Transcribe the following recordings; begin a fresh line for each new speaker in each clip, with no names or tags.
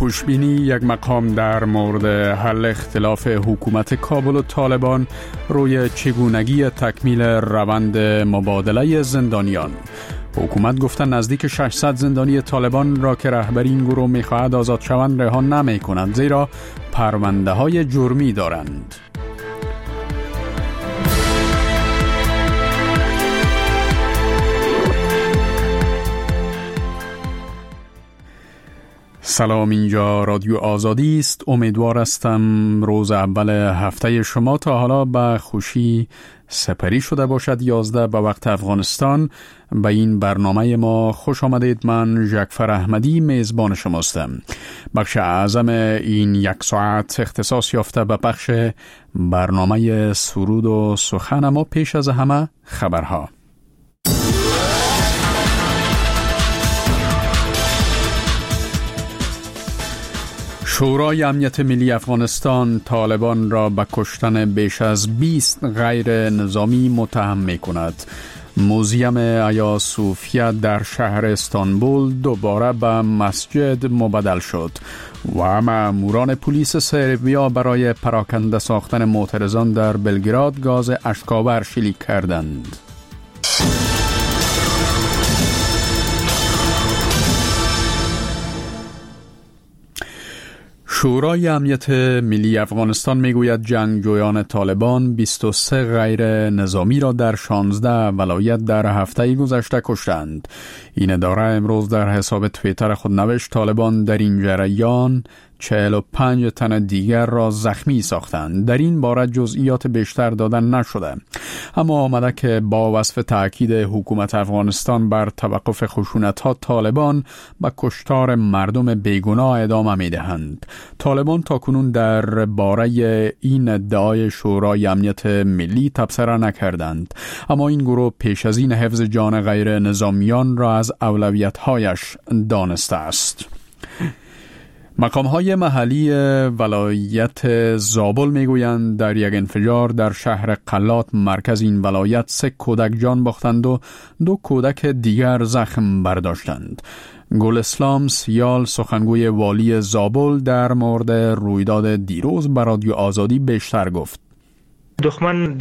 خوشبینی یک مقام در مورد حل اختلاف حکومت کابل و طالبان روی چگونگی تکمیل روند مبادله زندانیان. حکومت گفته نزدیک 600 زندانی طالبان را که رهبری این گروه می‌خواهد آزاد شوند رها نمی‌کند، زیرا پرونده‌های جرمی دارند. سلام، اینجا رادیو آزادی است. امیدوار هستم روز اول هفته شما تا حالا به خوشی سپری شده باشد. 11 به وقت افغانستان. به این برنامه ما خوش آمدید. من جعفر احمدی میزبان شماستم. بخش اعظم این یک ساعت اختصاص یافته به بخش برنامه سرود و سخن، اما پیش از همه خبرها. شورای امنیت ملی افغانستان طالبان را به کشتن بیش از 20 غیر نظامی متهم می کند. موزیم آیا صوفیه در شهر استانبول دوباره به مسجد مبدل شد و ماموران پلیس سربیا برای پراکنده ساختن معترضان در بلگراد گاز اشک‌آور شلیک کردند. شورای امنیت ملی افغانستان میگوید جنگجویان طالبان 23 غیر نظامی را در 16 ولایت در هفته گذشته کشتند. این اداره امروز در حساب توییتر خود نوشت طالبان در این جریان 45 تن دیگر را زخمی ساختند. در این باره جزئیات بیشتر دادن نشده، اما آمده که با وصف تأکید حکومت افغانستان بر توقف خشونت‌ها، طالبان به کشتار مردم بیگناه ادامه می‌دهند. طالبان تاکنون در باره این ادعای شورای امنیت ملی تبصره نکردند، اما این گروه پیش از این حفظ جان غیر نظامیان را از اولویت‌هایش دانسته است. مقام‌های محلی ولایت زابل میگویند در یک انفجار در شهر قلات مرکز این ولایت 3 کودک جان باختند و 2 کودک دیگر زخم برداشتند. گل اسلام سیال سخنگوی والی زابل در مورد رویداد دیروز به رادیو آزادی بیشتر گفت.
دشمن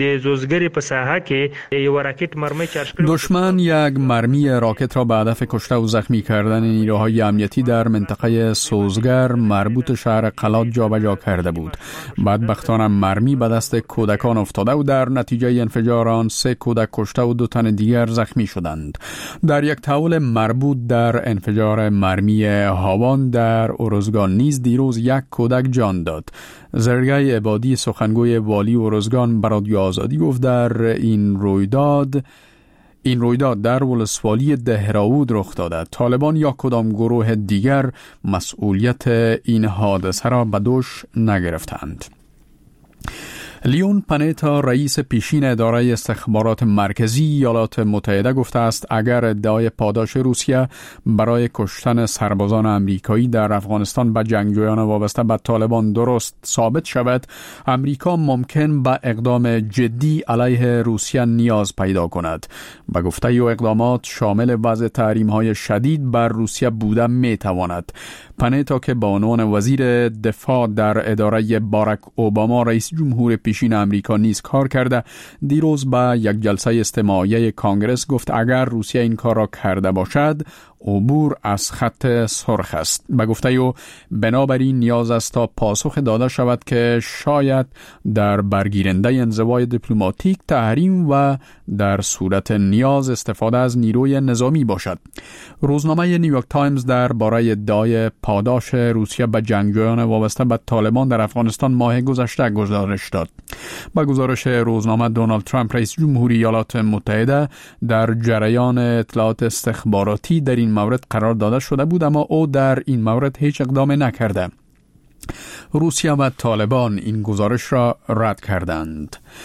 یک مرمی راکت را به هدف کشته و زخمی کردن نیروهای امنیتی در منطقه سوزگر مربوط شهر قلات جابجا کرده بود. بدبختانه مرمی به دست کودکان افتاده و در نتیجه انفجار آن 3 کودک کشته و 2 تن دیگر زخمی شدند. در یک تحول مربوط در انفجار مرمی هاوان در ارزگان نیز دیروز 1 کودک جان داد. زرگای عبادی سخنگوی والی ارزگان به رادیو آزادی گفت در این رویداد در ولسوالی دهراود رخ داده. طالبان یا کدام گروه دیگر مسئولیت این حادثه را به دوش نگرفتند. لیون پانیتا رئیس پیشین اداره استخبارات مرکزی ایالات متحده گفته است اگر ادعای پاداش روسیه برای کشتن سربازان امریکایی در افغانستان به جنگجویان وابسته به طالبان درست ثابت شود، امریکا ممکن به اقدام جدی علیه روسیه نیاز پیدا کند. به گفته او اقدامات شامل وضع تحریم‌های شدید بر روسیه بوده می‌تواند. پانیتا که به عنوان وزیر دفاع در اداره باراک اوباما رئیس جمهور پیشین امریکا نیز کار کرده، دیروز به یک جلسه اجتماعی کانگرس گفت اگر روسیه این کار را کرده باشد عبور از خط سرخ است. به گفته او بنابراین نیاز است تا پاسخ داده شود که شاید در برگیرنده انزوای دیپلماتیک، تحریم و در صورت نیاز استفاده از نیروی نظامی باشد. روزنامه نیویورک تایمز در باره ادعای پاداش روسیه به جنگجویان وابسته به طالبان در افغانستان ماه گذشته گزارش داد. با گزارش روزنامه دونالد ترامپ رئیس جمهوری ایالات متحده در جریان اطلاعات استخباراتی در این مورد قرار داده شده بود، اما او در این مورد هیچ اقدام نکرده. روسیه و طالبان این گزارش را رد کردند.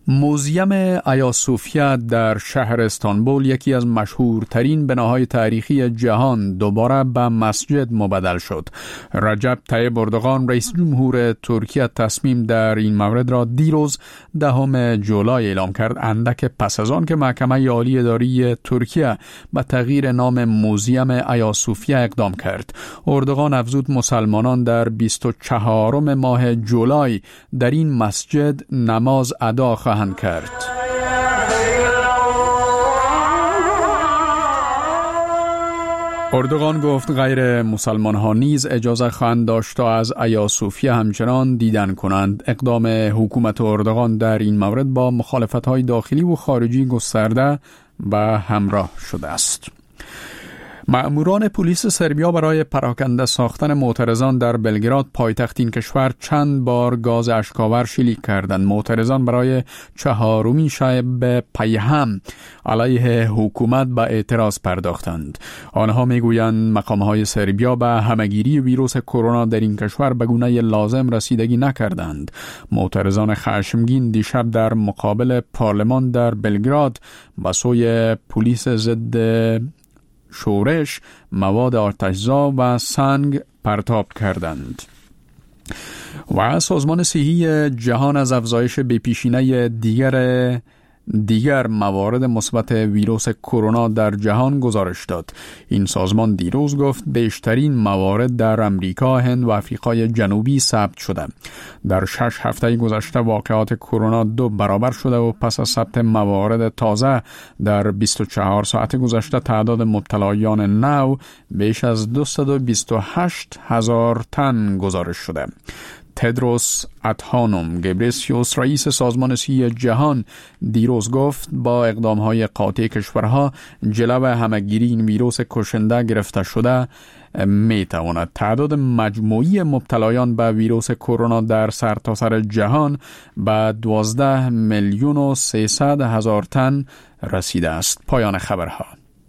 موزیم آیا صوفیا در شهر استانبول، یکی از مشهورترین بناهای تاریخی جهان، دوباره به مسجد مبدل شد. رجب طیب اردوغان رئیس جمهور ترکیه تصمیم در این مورد را دیروز 10 جولای اعلام کرد، اندک پس از آن که محکمه عالی اداری ترکیه به تغییر نام موزیم آیا صوفیا اقدام کرد. اردوغان افزود مسلمانان در 24 ماه جولای در این مسجد نماز ادا خواهند کرد. اردوغان گفت غیر مسلمان ها نیز اجازه خواهند داشت تا از آیا صوفیا همچنان دیدن کنند. اقدام حکومت اردوغان در این مورد با مخالفت های داخلی و خارجی گسترده و همراه شده است. مأموران پلیس سربیا برای پراکنده ساختن معترضان در بلگراد، پایتخت این کشور، چند بار گاز اشک‌آور شلیک کردند. معترضان برای 4مین شب پی هم علیه حکومت به اعتراض پرداختند. آنها میگویند مقام‌های سربیا به همه‌گیری ویروس کرونا در این کشور به گونه لازم رسیدگی نکردند. معترضان خشمگین دیشب در مقابل پارلمان در بلگراد به سوی پلیس ضد شورش مواد آتش‌زا و سنگ پرتاب کردند. و سازمان صحی جهان از افزایش بی‌پیشینه دیگر موارد مثبت ویروس کرونا در جهان گزارش داد. این سازمان دیروز گفت بیشترین موارد در امریکا، هند و آفریقای جنوبی ثبت شده. در 6 هفته گذشته واقعات کرونا 2 برابر شده و پس از ثبت موارد تازه در 24 ساعت گذشته تعداد مبتلایان نو بیش از 228,000 تن گزارش شده. تدروس ادهانوم گبریسیوس رئیس سازمان صحی جهان دیروز گفت با اقدام‌های قاطع کشورها جلو همه‌گیری این ویروس کشنده گرفته شده میتواند تعداد مجموعی مبتلایان به ویروس کرونا در سرتاسر جهان به 12,300,000 تن رسیده است. پایان خبرها.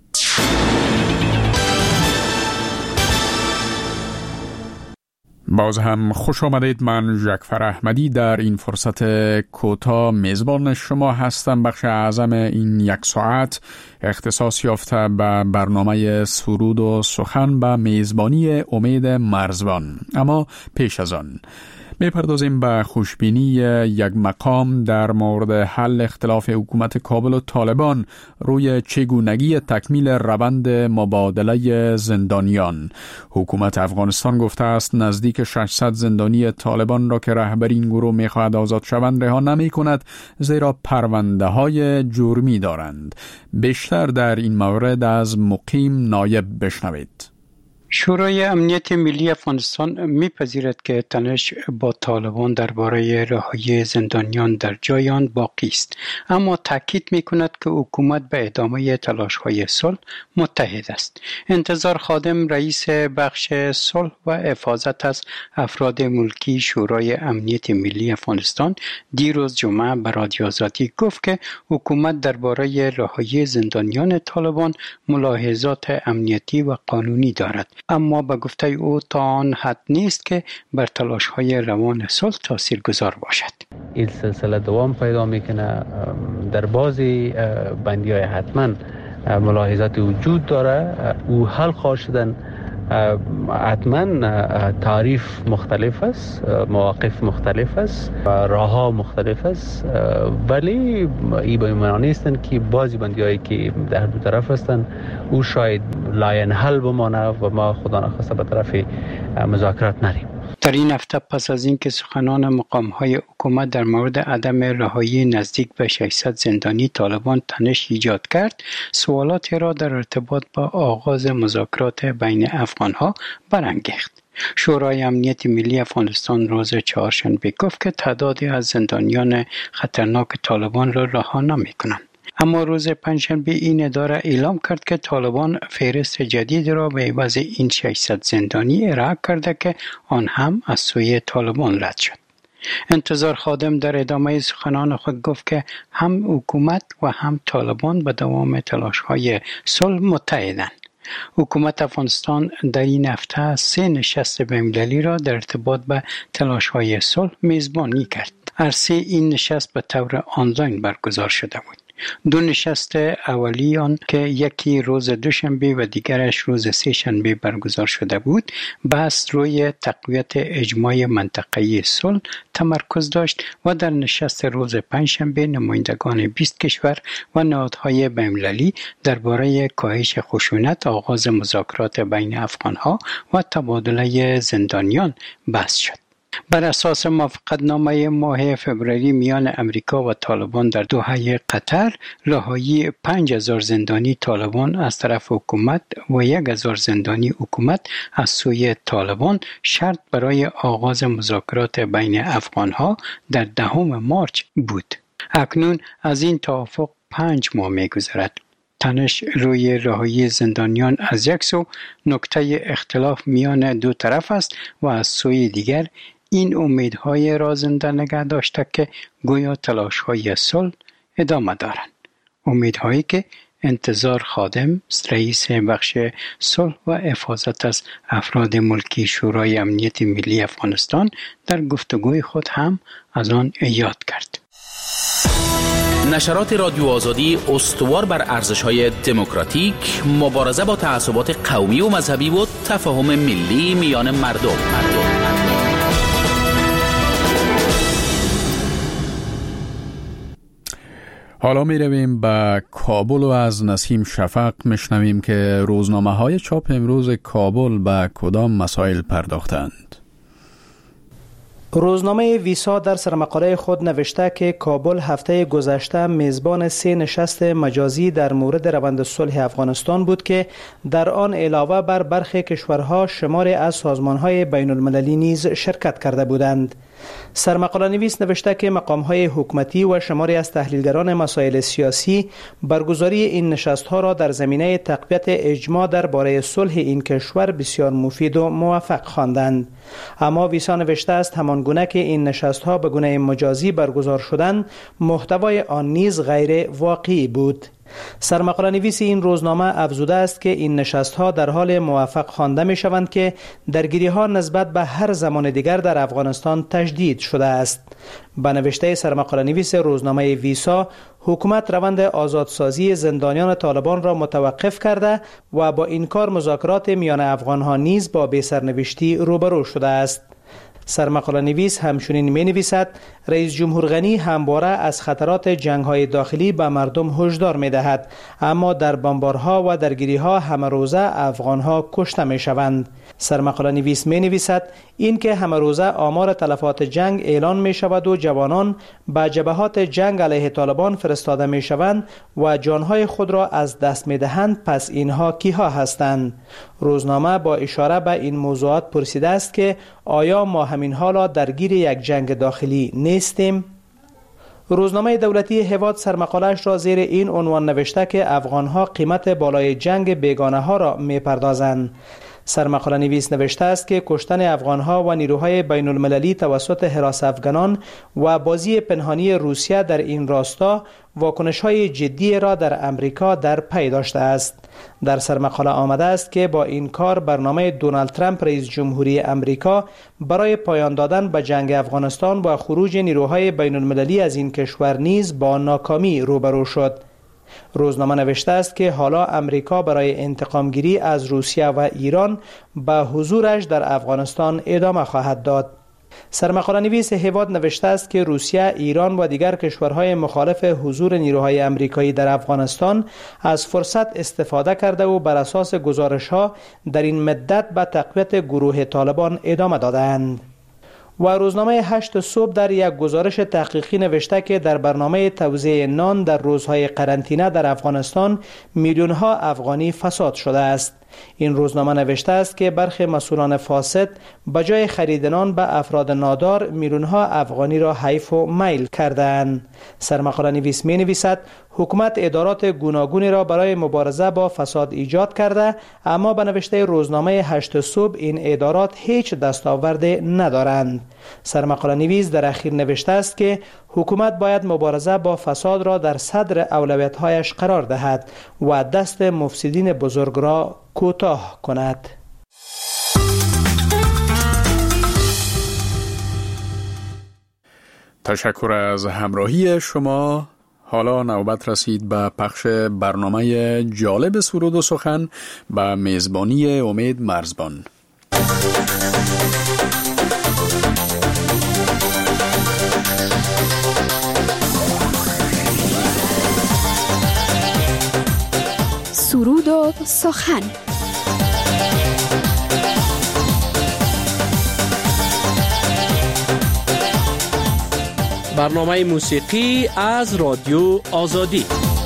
باز هم خوش آمدید. من جعفر احمدی در این فرصت کوتاه میزبان شما هستم. بخش اعظم این 1 ساعت اختصاص یافته به برنامه سرود و سخن به میزبانی امید مرزبان. اما پیش از آن میپردازیم به خوشبینی یک مقام در مورد حل اختلاف حکومت کابل و طالبان روی چگونگی تکمیل روند مبادله زندانیان. حکومت افغانستان گفته است نزدیک 600 زندانی طالبان را که رهبر این گروه میخواهد آزاد شوند رها نمی کند، زیرا پرونده های جرمی دارند. بیشتر در این مورد از مقیم نایب بشنوید.
شورای امنیت ملی افغانستان میپذیرد که تنش با طالبان درباره رهایی زندانیان در جای آن باقی است، اما تاکید میکند که حکومت به ادامه تلاش‌های صلح متحد است. انتظار خادم رئیس بخش صلح و حفاظت از افراد ملکی شورای امنیت ملی افغانستان دیروز جمعه به رادیو آزادی گفت که حکومت درباره رهایی زندانیان طالبان ملاحظات امنیتی و قانونی دارد، اما به گفته او تا آن حد نیست که بر تلاش‌های روان صلح تاثیرگذار باشد.
این سلسله دوام پیدا میکنه. در بعضی بندی‌های حتما ملاحظات وجود داره. او حل خواهد شدن حتما تعریف مختلف است، مواقف مختلف است، راه‌ها مختلف است، ولی این به معنی نیستن که بعضی بندی‌هایی که در دو طرف هستن او شاید لاینحل بمانه و ما خدا نخواسته به طرف مذاکرات نریم.
در این هفته پس از اینکه سخنان مقام‌های حکومت در مورد عدم رهایی نزدیک به 600 زندانی طالبان تنش ایجاد کرد، سوالاتی را در ارتباط با آغاز مذاکرات بین افغان‌ها برانگیخت. شورای امنیت ملی افغانستان روز چهارشنبه گفت که تعدادی از زندانیان خطرناک طالبان را رها نمی‌کنند. اما روز پنجشنبه این اداره اعلام کرد که طالبان فهرست جدید را به عوض این 600 زندانی ارائه کرده که آن هم از سوی طالبان رد شد. انتظار خادم در ادامه سخنان خود گفت که هم حکومت و هم طالبان به دوام تلاش‌های صلح متحدند. حکومت افغانستان در این هفته 3 نشست بین‌المللی را در ارتباط به تلاش‌های صلح میزبانی کرد. عرصه این نشست به طور آنلاین برگزار شده بود. 2 نشست اولی آن که یکی روز دوشنبه و دیگرش روز سه شنبه برگزار شده بود، بحث روی تقویت اجماع منطقه‌ای صلح تمرکز داشت و در نشست روز پنجشنبه نمایندگان 20 کشور و نهادهای بین‌المللی درباره کاهش خشونت، آغاز مذاکرات بین افغان‌ها و تبادله زندانیان بحث شد. بر اساس موافقتنامه ماه فوریه میان امریکا و طالبان در دوحه قطر، رهایی 5000 زندانی طالبان از طرف حکومت و 1000 زندانی حکومت از سوی طالبان شرط برای آغاز مذاکرات بین افغانها در 10 مارس بود. اکنون از این توافق 5 ماه می‌گذرد. تنش روی رهایی زندانیان از یک سو نقطه اختلاف میان دو طرف است و از سوی دیگر این امیدهای را زنده نگه داشته که گویا تلاش‌های صلح ادامه دارند. امیدهایی که انتظار خادم، رئیس بخش صلح و حفاظت از افراد ملکی شورای امنیت ملی افغانستان در گفتگوی خود هم از آن یاد کرد.
نشرات رادیو آزادی استوار بر ارزش‌های دموکراتیک، مبارزه با تعصبات قومی و مذهبی و تفاهم ملی میان مردم.
حالا می رویم به کابل و از نسیم شفق میشنویم که روزنامه‌های چاپ امروز کابل به کدام مسائل پرداختند.
روزنامه ویسا در سرمقاله خود نوشته که کابل هفته گذشته میزبان 3 نشست مجازی در مورد روند صلح افغانستان بود که در آن علاوه بر برخی کشورها شماری از سازمان‌های بین‌المللی نیز شرکت کرده بودند. سرمقاله نویس نوشته که مقام‌های حکومتی و شماری از تحلیلگران مسائل سیاسی برگزاری این نشست‌ها را در زمینه تقویت اجماع درباره صلح این کشور بسیار مفید و موفق خواندند. اما ویسا نوشته است همانگونه که این نشست‌ها به گونه مجازی برگزار شدند، محتوای آن نیز غیر واقعی بود. سرمقاله نویس این روزنامه افزوده است که این نشست‌ها در حال موفق خوانده می‌شوند که درگیری‌ها نسبت به هر زمان دیگر در افغانستان تجدید شده است. به نوشته سرمقاله نویس روزنامه ویسا، حکومت روند آزادسازی زندانیان طالبان را متوقف کرده و با این کار مذاکرات میان افغان‌ها نیز با بی‌سرنوشتی روبرو شده است. سرمقاله نویس همچنین می نویسد رئیس جمهور غنی همواره از خطرات جنگ‌های داخلی به مردم هشدار می دهد، اما در بمبارها و درگیری‌ها همه روزه افغان‌ها کشته می شوند. سرمقاله نویس می نویسد این که همه روزه آمار تلفات جنگ اعلان می شود و جوانان به جبهات جنگ علیه طالبان فرستاده می شوند و جانهای خود را از دست می دهند، پس اینها کیها هستند؟ روزنامه با اشاره به این موضوعات پرسیده است که آیا ما همین حالا درگیر یک جنگ داخلی نیستیم؟ روزنامه دولتی هواد سرمقاله‌اش را زیر این عنوان نوشته که افغان‌ها قیمت بالای جنگ بیگانه ها را می‌پردازند. سرمقاله نویس نوشته است که کشتن افغان‌ها و نیروهای بین المللی توسط حراس افغانان و بازی پنهانی روسیه در این راستا واکنش‌های جدی را در امریکا در پی داشته است. در سرمقاله آمده است که با این کار برنامه دونالد ترامپ رئیس جمهوری امریکا برای پایان دادن به جنگ افغانستان و خروج نیروهای بین المللی از این کشور نیز با ناکامی روبرو شد. روزنامه نوشته است که حالا امریکا برای انتقامگیری از روسیه و ایران به حضورش در افغانستان ادامه خواهد داد. سرمقاله نویس هواد نوشته است که روسیه، ایران و دیگر کشورهای مخالف حضور نیروهای امریکایی در افغانستان از فرصت استفاده کرده و بر اساس گزارش‌ها در این مدت به تقویت گروه طالبان ادامه دادند. و روزنامه 8 صبح در یک گزارش تحقیقی نوشته که در برنامه توزیع نان در روزهای قرنطینه در افغانستان میلیون‌ها افغانی فساد شده است. این روزنامه نوشته است که برخی مسئولان فاسد به جای خرید نان به افراد نادار میلیون‌ها افغانی را حیف و میل کردند. سرمقاله نویس می نویسد حکومت ادارات گوناگونی را برای مبارزه با فساد ایجاد کرده، اما به نوشته روزنامه 8 صبح این ادارات هیچ دستاورد ندارند. سرمقاله نویس در اخیر نوشته است که حکومت باید مبارزه با فساد را در صدر اولویت‌هایش قرار دهد و دست مفسدین بزرگ را کوتاه کند.
تشکر از همراهی شما. حالا نوبت رسید به پخش برنامه جالب سرود و سخن به میزبانی امید مرزبان.
سرود و سخن.
برنامه موسیقی از رادیو آزادی.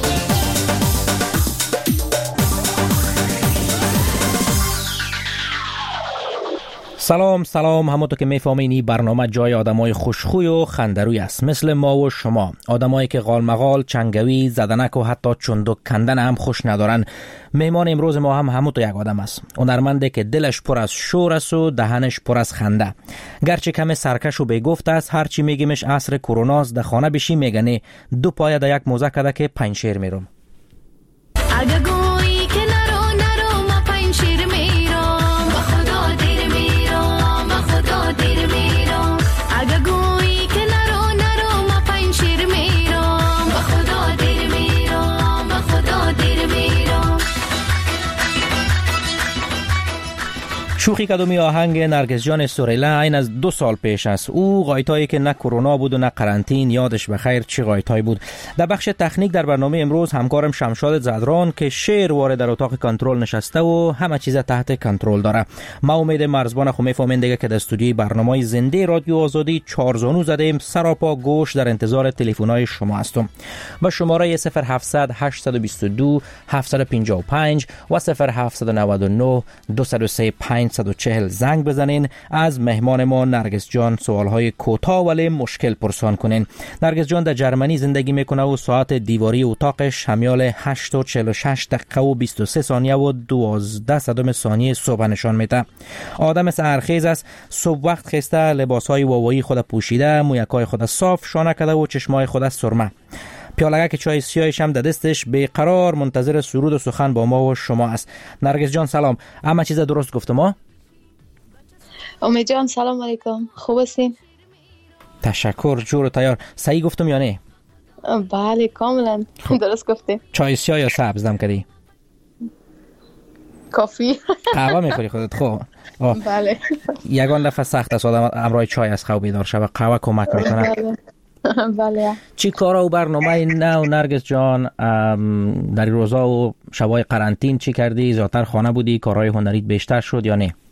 سلام همونطور که میفهمین برنامه جای آدمای خوشخوی و خندروی است، مثل ما و شما، آدمایی که غالمغال، چنگوی، زدنک و حتی چندک کندن هم خوش ندارن. مهمان امروز ما هم همونطور یک آدم است، هنرمنده که دلش پر از شور است و دهنش پر از خنده. گرچه کم سرکش و بیگفت است، هرچی میگیمش عصر کروناست، در خانه بشی میگنه دو پایه در یک موزه کده که 5 شیر میرم. شوخی کدومی آهنگ نرگس جان سوریلا این از 2 سال پیش است. او غایتایی که نه کرونا بود و نه قرنطین، یادش بخیر چه غایتایی بود. در بخش تکنیک در برنامه امروز همکارم شمشاد زدران که شعر وارد در اتاق کنترل نشسته و همه چیز تحت کنترل داره. ما امید مرزبان خو میفهمین دیگه که در استودیوی برنامه زنده رادیو آزادی 4 زانو زدیم، سراپا گوش در انتظار تلفن‌های شما هستم. با شماره 0700 822 755 و 0799 203 540 زنگ بزنین. از مهمان ما نرگس جان سوالهای کوتاه ولی مشکل پرسان کنین. نرگس جان در جرمنی زندگی میکنه و ساعت دیواری اتاقش همیال 8:46 دقیقه و 23 ثانیه و 12 ثانیه صبح نشان میده. آدم سحرخیز است، صبح وقت خسته، لباسهای واوایی خود پوشیده، مویکای خود صاف شانه کرده و چشمای خود سرمه. پیالگه که چای سیاهش هم در دستش بیقرار منتظر سرود و سخن با ما و شما است. نرگس جان سلام، همه چیز درست گفتم ها؟
امید جان سلام علیکم، خوب هستین؟
تشکر، جور و تیار. صحیح گفتم یا نه؟
بله کاملا درست گفتین.
چای سیاه یا سبز دم کردی؟
کافی.
قهوه میخوری خودت؟ خب
بله.
یگان دفعه سخت است آدم امرای چای از خواب بیدار شود، قهوه کمک میکنه.
بله.
چی کارا و برنامه نو نرگس جان در روزا و شبای قرنطین چی کردی؟ زیادتر خانه بودی؟ کارهای هنریت بیشتر شد یا نه؟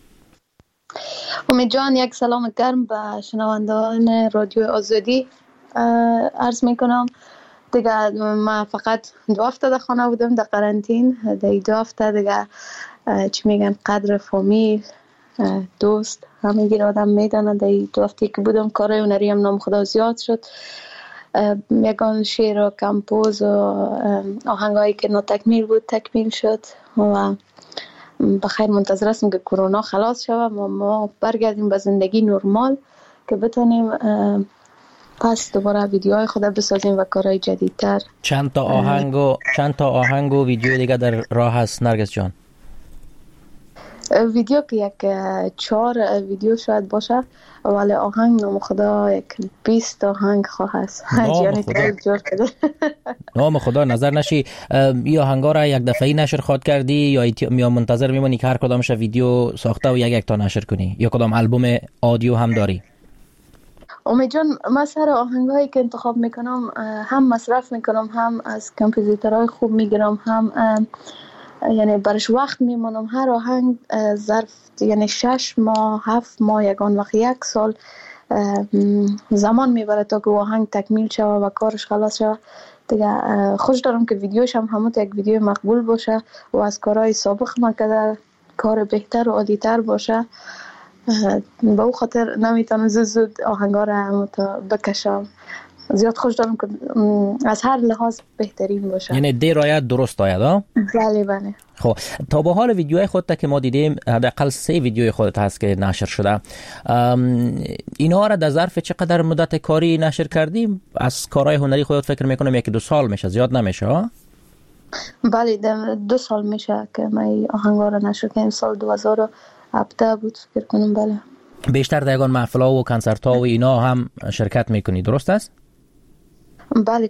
امید جان یک سلام گرم به شنوندگان رادیو آزادی عرض میکنم. دیگه من فقط 2 هفته در خانه بودم در قرنطین. در 2 هفته دیگه چی میگن قدر فامیل دوست همه آدم میدانه. در 2 هفته که بودم کارهای هنری هم نام خدا زیاد شد. یگان شعر و کمپوز و آهنگایی که ناتکمیل بود تکمیل شد و بخیر منتظر هستیم که کرونا خلاص شود و ما برگردیم به زندگی نرمال که بتونیم پس دوباره ویدیوهای خود بسازیم و کارهای جدیدتر.
چند تا آهنگ و ویدیو دیگه در راه هست نرگس جان؟
ویدیو که یک 4 ویدیو شاید باشه، ولی آهنگ نام خدا یک 20 آهنگ خواهد است. یعنی جور کرده.
نام خدا نظر نشی این آهنگا را یک دفعی نشر خواهد کردی یا منتظر میمونی که هر کدامش ویدیو ساخته و یک تا نشر کنی، یا کدام البوم آدیو هم داری؟
امید جان من سر آهنگایی که انتخاب میکنم هم مصرف میکنم، هم از کمپوزیترهای خوب میگیرم، هم یعنی برش وقت میمونم. هر آهنگ ظرف یعنی 6 ماه 7 ماه یگان وقت 1 سال زمان میبره تا که آهنگ تکمیل شود و کارش خلاص شود. دیگه خوش دارم که ویدیوش هم همون یک ویدیو مقبول باشه و از کارهای سابق ما که کار بهتر و عالی‌تر باشه. به او خاطر نمیتونم زود آهنگا رو هم بکشم. زیاد خوش دارم که از هر لحاظ بهترین باشه، یعنی
درایت درست آید ها؟
بله بله.
خب تا به حال ویدیوهای خودت که ما دیدیم حداقل 3 ویدیوی خودت هست که نشر شده، اینها را در ظرف چقدر مدت کاری نشر کردیم؟ از کارهای هنری خودت فکر میکنم 1-2 سال میشه، زیاد نمیشه ها؟
بله 2 سال میشه که من آهنگا را نشر کردم. سال 2017 بود فکر کنم. بله
بیشتر در یگان محفل‌ها و کنسرت‌ها و اینا هم شرکت میکنی، درست است؟
بله،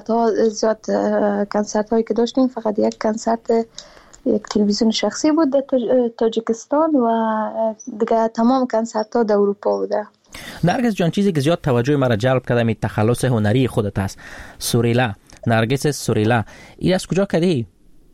کنسرت هایی که داشتیم فقط یک کنسرت یک تلویزیون شخصی بود در تاجیکستان و دیگه تمام کنسرت ها در اروپا بوده.
نرگس جان، چیزی که زیاد توجه مرا جلب کرده می تخلص هنری خودت است. سوریلا، نرگس سوریلا، این از کجا کردی؟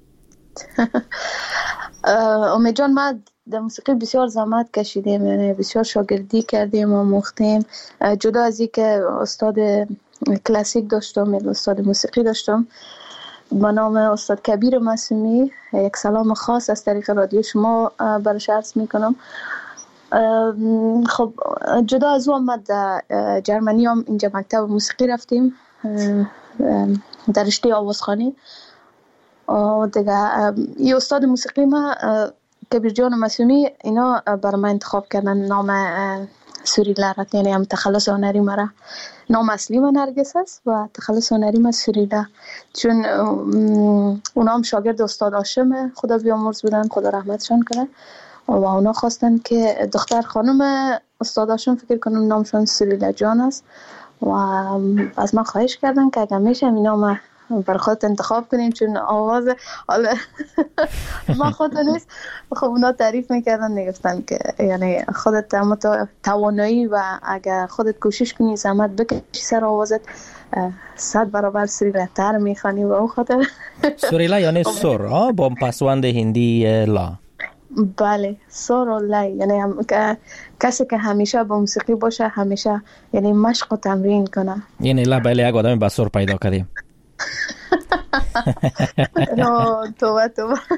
امید جان، ما در موسیقی بسیار زحمت کشیدیم، یعنی بسیار شاگردی کردیم و مختیم. جدا از این که استاد کلاسیک داشتم، استاد موسیقی داشتم با نام استاد کبیر معصومی. یک سلام خاص از طریق رادیو شما برش عرض میکنم. خب جدا از او ما در جرمنی هم اینجا مکتب موسیقی رفتیم در رشته آوازخوانی. دیگه این استاد موسیقی ما کبیر جان معصومی اینا برای من انتخاب کردن نام سوریلا را، یعنی هم تخلص هنری مرا. نام اصلی من نرگس است و تخلص هنری من سوریلا، چون اونا هم شاگرد استاد هاشم خدا بیامرز بودن، خدا رحمتشان کنه، و اونا خواستن که دختر خانم استاد هاشم فکر کنم نامشون سوریلا جان است و از من خواهش کردن که اگر میشه این نام برای خودت انتخاب کنیم، چون آواز حالا ما خودت نیست. خب اونا تعریف میکردن، میگفتن که یعنی خودت توانایی و اگر خودت کوشش کنی زحمت بکشی سر آوازت 100 برابر سوریلا تر میخوانی. و او خاطر
سوریلا یعنی سر با پسوند هندی لا.
بله، سر و لا یعنی کسی که همیشه با موسیقی باشه، همیشه یعنی مشق و تمرین کنه. یعنی
لا بله یک آدم با سر پیدا کردیم.
توبه.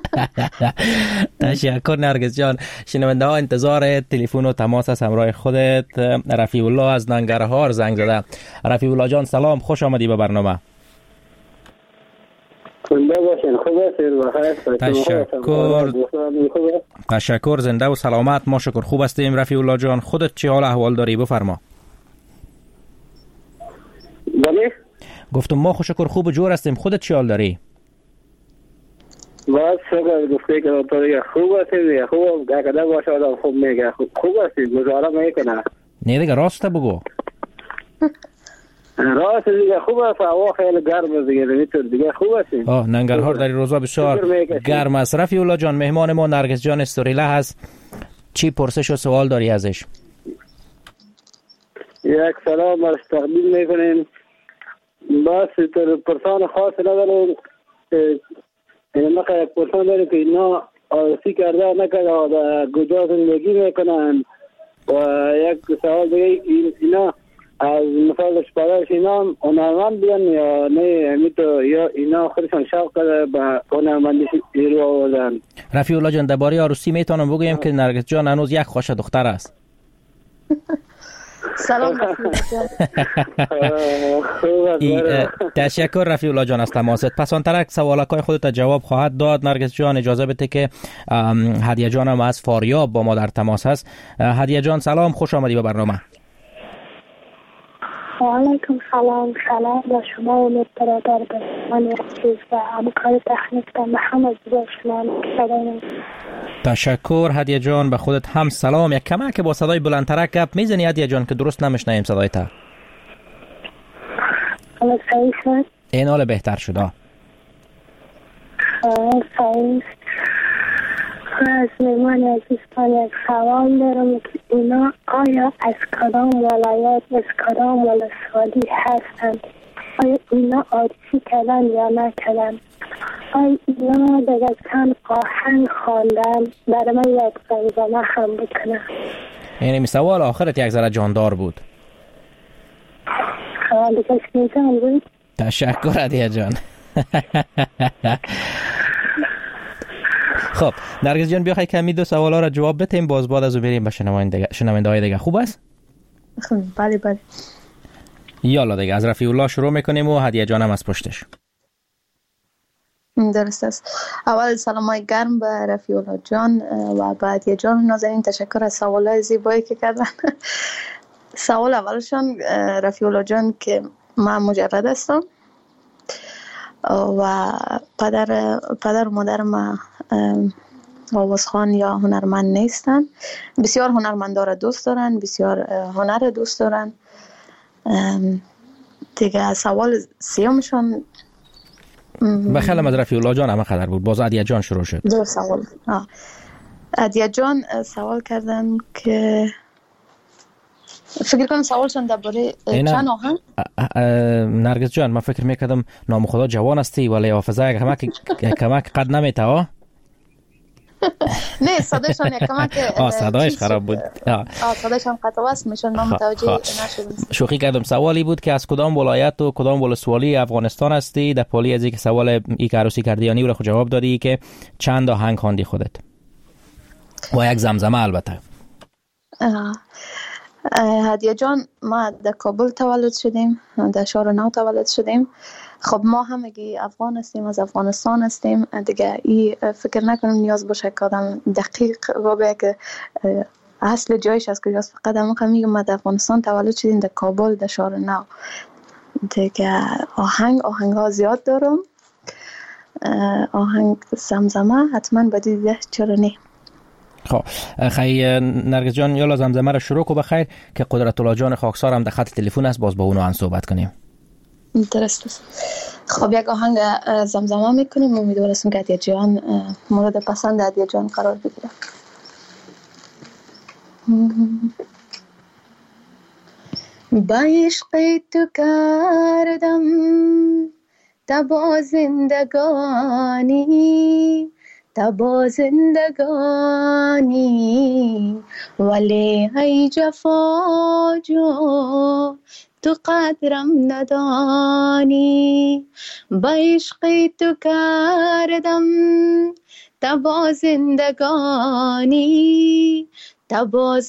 تشکر نرگس جان. شنونده ها انتظار تلفن و تماس از همراه خودت. رفیع الله از ننگرهار زنگ زده. رفیع الله جان سلام، خوش آمدی به برنامه. تشکر، زنده و سلامت. ما شکر خوب هستیم رفیع الله جان. خودت چه حال احوال داری؟ بفرما.
بله،
گفتم ما شکر خوب و جور هستیم. خودت چه حال داری؟
باز شکر گفته که تو خوب هستی، خوب اگه باشه آدم خوب میگه خوب هستی، گزاره میکنه.
نه دیگه راست بگو.
راست دیگه خوب است، هوا خیلی گرم دیگه، نمیتون دیگه خوب هستی.
ننگرهار در این روزا بسیار گرم است. رفیع الله جان، مهمان ما نرگس جان سوریلا هست. چی پرسش و سوال داری ازش؟
یک سلام برش تقدیم میکنیم. بس پرسان خاص نداریم، این مقا یک پرسان داریم که اینا آرسی کرده نکرده در کجا زندگی میکنن. و یک سوال دیگه، اینا از مثالش پدرش اینا هنرمند بیان یا نه میتو، یا اینا خودشان شوق کرده به هنرمندی رو آوردن؟
رفیع الله جان درباره عروسی میتونم بگویم که نرگس جان هنوز یک خوش دختر است.
سلام
تشکر رفیع الله جان از تماست. پس آن طرح سوالکای خودت جواب خواهد داد. نرگس جان اجازه بده که هدیه جانم از فاریاب با ما در تماس هست. هدیه جان سلام، خوش آمدی به برنامه.
و علیکم سلام با شما و امید برادر به من عزیز و همکار تکنیک و محمد با شما.
تشکر هدیه جان، به خودت هم سلام. یک کمک با صدای بلندتر گپ میزنی هدیه جان که درست نمیشنویم صدای تا.
حالا صحیح شد؟
این حال بهتر شده.
صحیح. از مهمان عزیزتان یک سوال دارم که اینا آیا از کدام ولایت، از کدام ولسوالی هستند؟ آیا اینا آرسی کردن یا نکردن؟ آیا اینا دیگه چند آهنگ خواندن؟ برای من یک زمزمه هم بکنه.
یعنی سوال آخرت یک ذره جاندار بود.
دیگه شنیدم بود.
تشکر هدیه جان. خب نرگس جان بیا کمی دو سوالا را جواب بدیم، باز بعد از اون بریم به شنونده های دیگه. خوب است؟
بله.
یالا دیگه از رفیع الله شروع میکنیم و هدیه جان هم از پشتش.
درست است. اول سلامای گرم به رفیع الله جان و به هدیه جان نازنین. تشکر از سوالای زیبایی که کردن. سوال اولشان رفیع الله جان که من مجرد هستم و پدر و مادر ما آوازخوان یا هنرمند نیستن. بسیار هنرمندا را دوست دارن، بسیار هنر را دوست دارن. دیگه سوال سیومشون
بخیل از رفیع جان همه قدر بود. باز عدیه جان شروع شد.
دو سوال. عدیه جان سوال کردن که فکر کنم سوالشون درباره چند آهنگ.
نرگس جان من فکر میکردم نام خدا جوان هستی ولی حافظه کمک قد نمیته.
نه صدایشان یک کمک
صدایش خراب بود.
صدایشان قطع وصل میشن، من متوجه نشدم.
شوخی کردم. سوالی بود که از کدام ولایت و کدام ولسوالی افغانستان هستی. در پالی از اینکه سوال ای که عروسی کردیانی رو جواب دادی که چند آهنگ خواندی خودت و یک زمزمه البته.
هدیه جان ما در کابل تولد شدیم، در شهر نو تولد شدیم. خب ما همگی افغان هستیم، از افغانستان هستیم دیگه. ای فکر نکنم نیاز باشه که آدم دقیق بگه که اصل جایش از کجاست. فقط هم میگم ما در افغانستان تولد شدیم، در کابل، در شهر نو دیگه. آهنگ ها زیاد دارم. آهنگ زمزمه حتما بدیده، چرا نه.
خب خیلی نرگس جان یالا زمزمه رو شروع کو بخیر که قدرت الله جان خاکسار هم در خط تلفن است، باز با اونو هم صحبت کنیم.
درست است. خب یک آهنگ زمزمه میکنیم، امیدوارم که عدیه جان مورد پسند عدیه جان قرار بگیره. با عشق تو کردم تبا زندگانی، تبا زندگانی، ولی ای جفا جو تو قدرم ندانی. با عشق تو کردم تبا زندگانی، تبا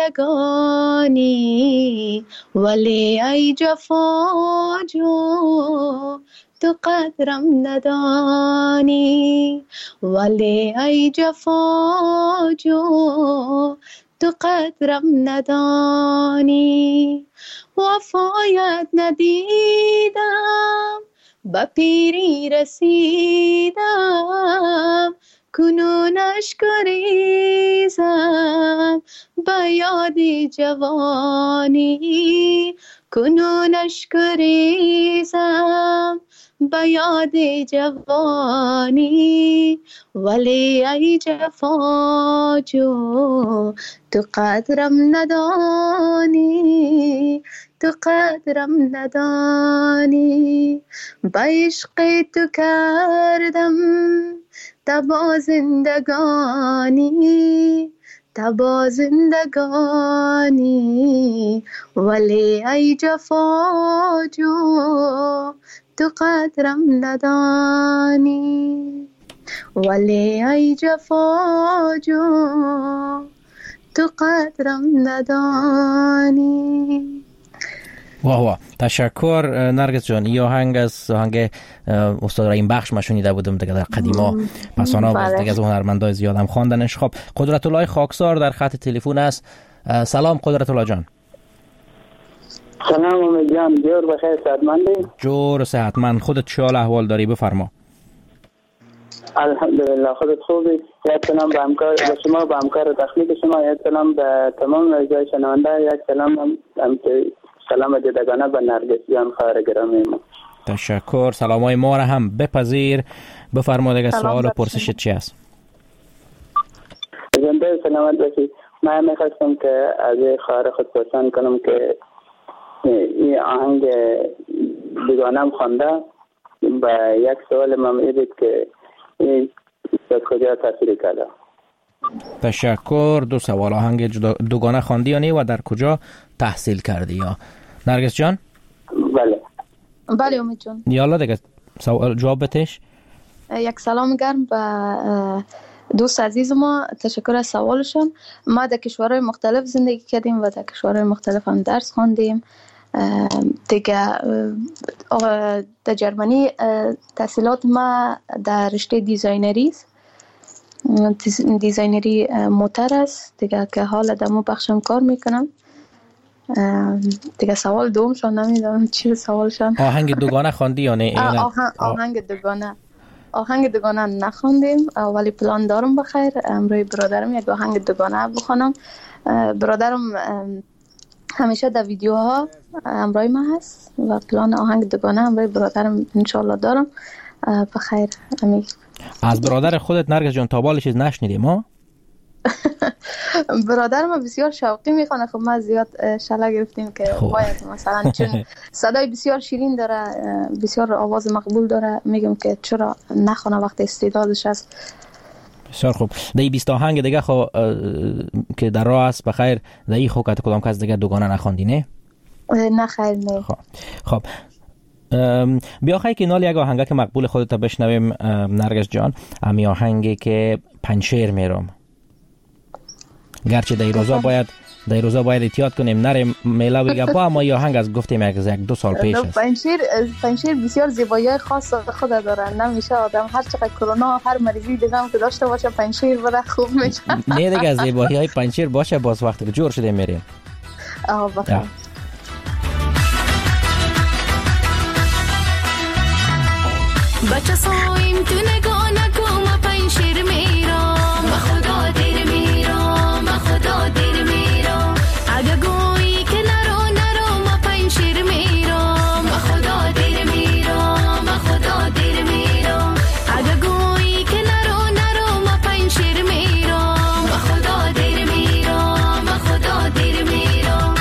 زندگانی، ولی ای جفا جو تو قدرم ندانی. ولی ای جفا جو تو قدرم ندانی. وفایت ندیدم با پیری رسیدم، کنونش گریزم با یاد جوانی، کنونش گریزم با یاد جوانی. ولی ای جفا جو تو قدرم ندانی، تو قدرم ندانی. با عشق تو کردم تبا زندگانی، تبا زندگانی، ولی ای جفا جو تو قدرم ندانی. ولی ای جفا جو تو قدرم ندانی.
واه تشکر نرگس جان. این آهنگ از آهنگ استاد رحیم بخش ما شنیده بودم دیگه در قدیما، پسانا باز دیگه از هنرمندای زیاد هم خواندنش. خب قدرت الله خاکسار در خط تلفن است. سلام قدرت الله جان.
سلام امید جان، جور بخیر، صحتمندی؟
جور صحتمند. خودت چه حال احوال داری؟ بفرما.
الحمدلله خودت خوبی؟ یک سلام به همکار شما، به همکار تخلیق شما، یک سلام به تمام اعضای شنونده، یک سلام هم سلام جدگانه به نرگس جان خواهر گرامی ما.
تشکر. سلامای ما را هم بپذیر. بفرما دیگه سوال و پرسشت چی است؟
زنده سلامت باشی. من میخواستم که از خواهر خود پرسان کنم که این آهنگ بیگانم خوانده، و یک سوال من این که این به کجا تاثیر کرده.
تشکر. دو سوال. آهنگ دوگانه خواندی یا نه و در کجا تحصیل کردی یا نرگس جان؟
بله
امید جان.
یالا دیگه جواب بتش.
یک سلام گرم به دوست عزیز ما، تشکر از سوالشون. ما در کشورهای مختلف زندگی کردیم و در کشورهای مختلف هم درس خواندیم دیگه. در جرمنی تحصیلات ما در رشته دیزاینری موتر است دیگه، که حالا در مو بخشم کار میکنم دیگه. سوال دومشون نمیدونم چی سوالشون.
آهنگ دوگانه خواندی یا نه؟
آهنگ دوگانه. آهنگ دوگانه نخوندیم ولی پلان دارم بخیر امروز برادرم یک آهنگ دوگانه بخونم. برادرم همیشه در ویدیوها امروز ما هست و پلان آهنگ دوگانه امروز برادرم انشالله دارم. بخیر امیر.
از برادر خودت نرگس جان تا بالش چیز نشنیدیم ها؟
برادرم بسیار شوقی میخونه. خب ما زیاد شله گرفتیم که باید مثلا چون صدای بسیار شیرین داره، بسیار آواز مقبول داره، میگم که چرا نخونه وقت استعدادش هست.
بسیار خوب. در این 20 آهنگ دیگه خو که در راه است بخیر در این خو کدام کس دیگه دوگانه نخوندی نه؟
نه خیر نه.
خب بیا خواهی که نال یک آهنگه که مقبول خودت بشنویم نرگس جان. امی آهنگی که پنشیر میرم، گرچه در روزا باید احتیاط کنیم نریم میله بگه با، اما یه آهنگ از گفتیم یک 2 سال پیش است.
پنشیر بسیار زیبایی خاص خود داره. نمیشه آدم هر چقدر کرونا هر مریضی دیگه هم که داشته باشه پنشیر بره خوب میشه.
نه دیگه زیبایی های پنشیر باشه باز وقتی که جور شده میریم.
بخیر.
بچه سایم تو نگاه نکن پنشیر میرم، خدا دیر میرم، خدا دیر میرم. اگه گویی که نرو ما پنشیر میرم، خدا دیر میرم، خدا دیر میرم. اگه گویی که نرو ما پنشیر میرم، خدا دیر میرم، خدا دیر میرم.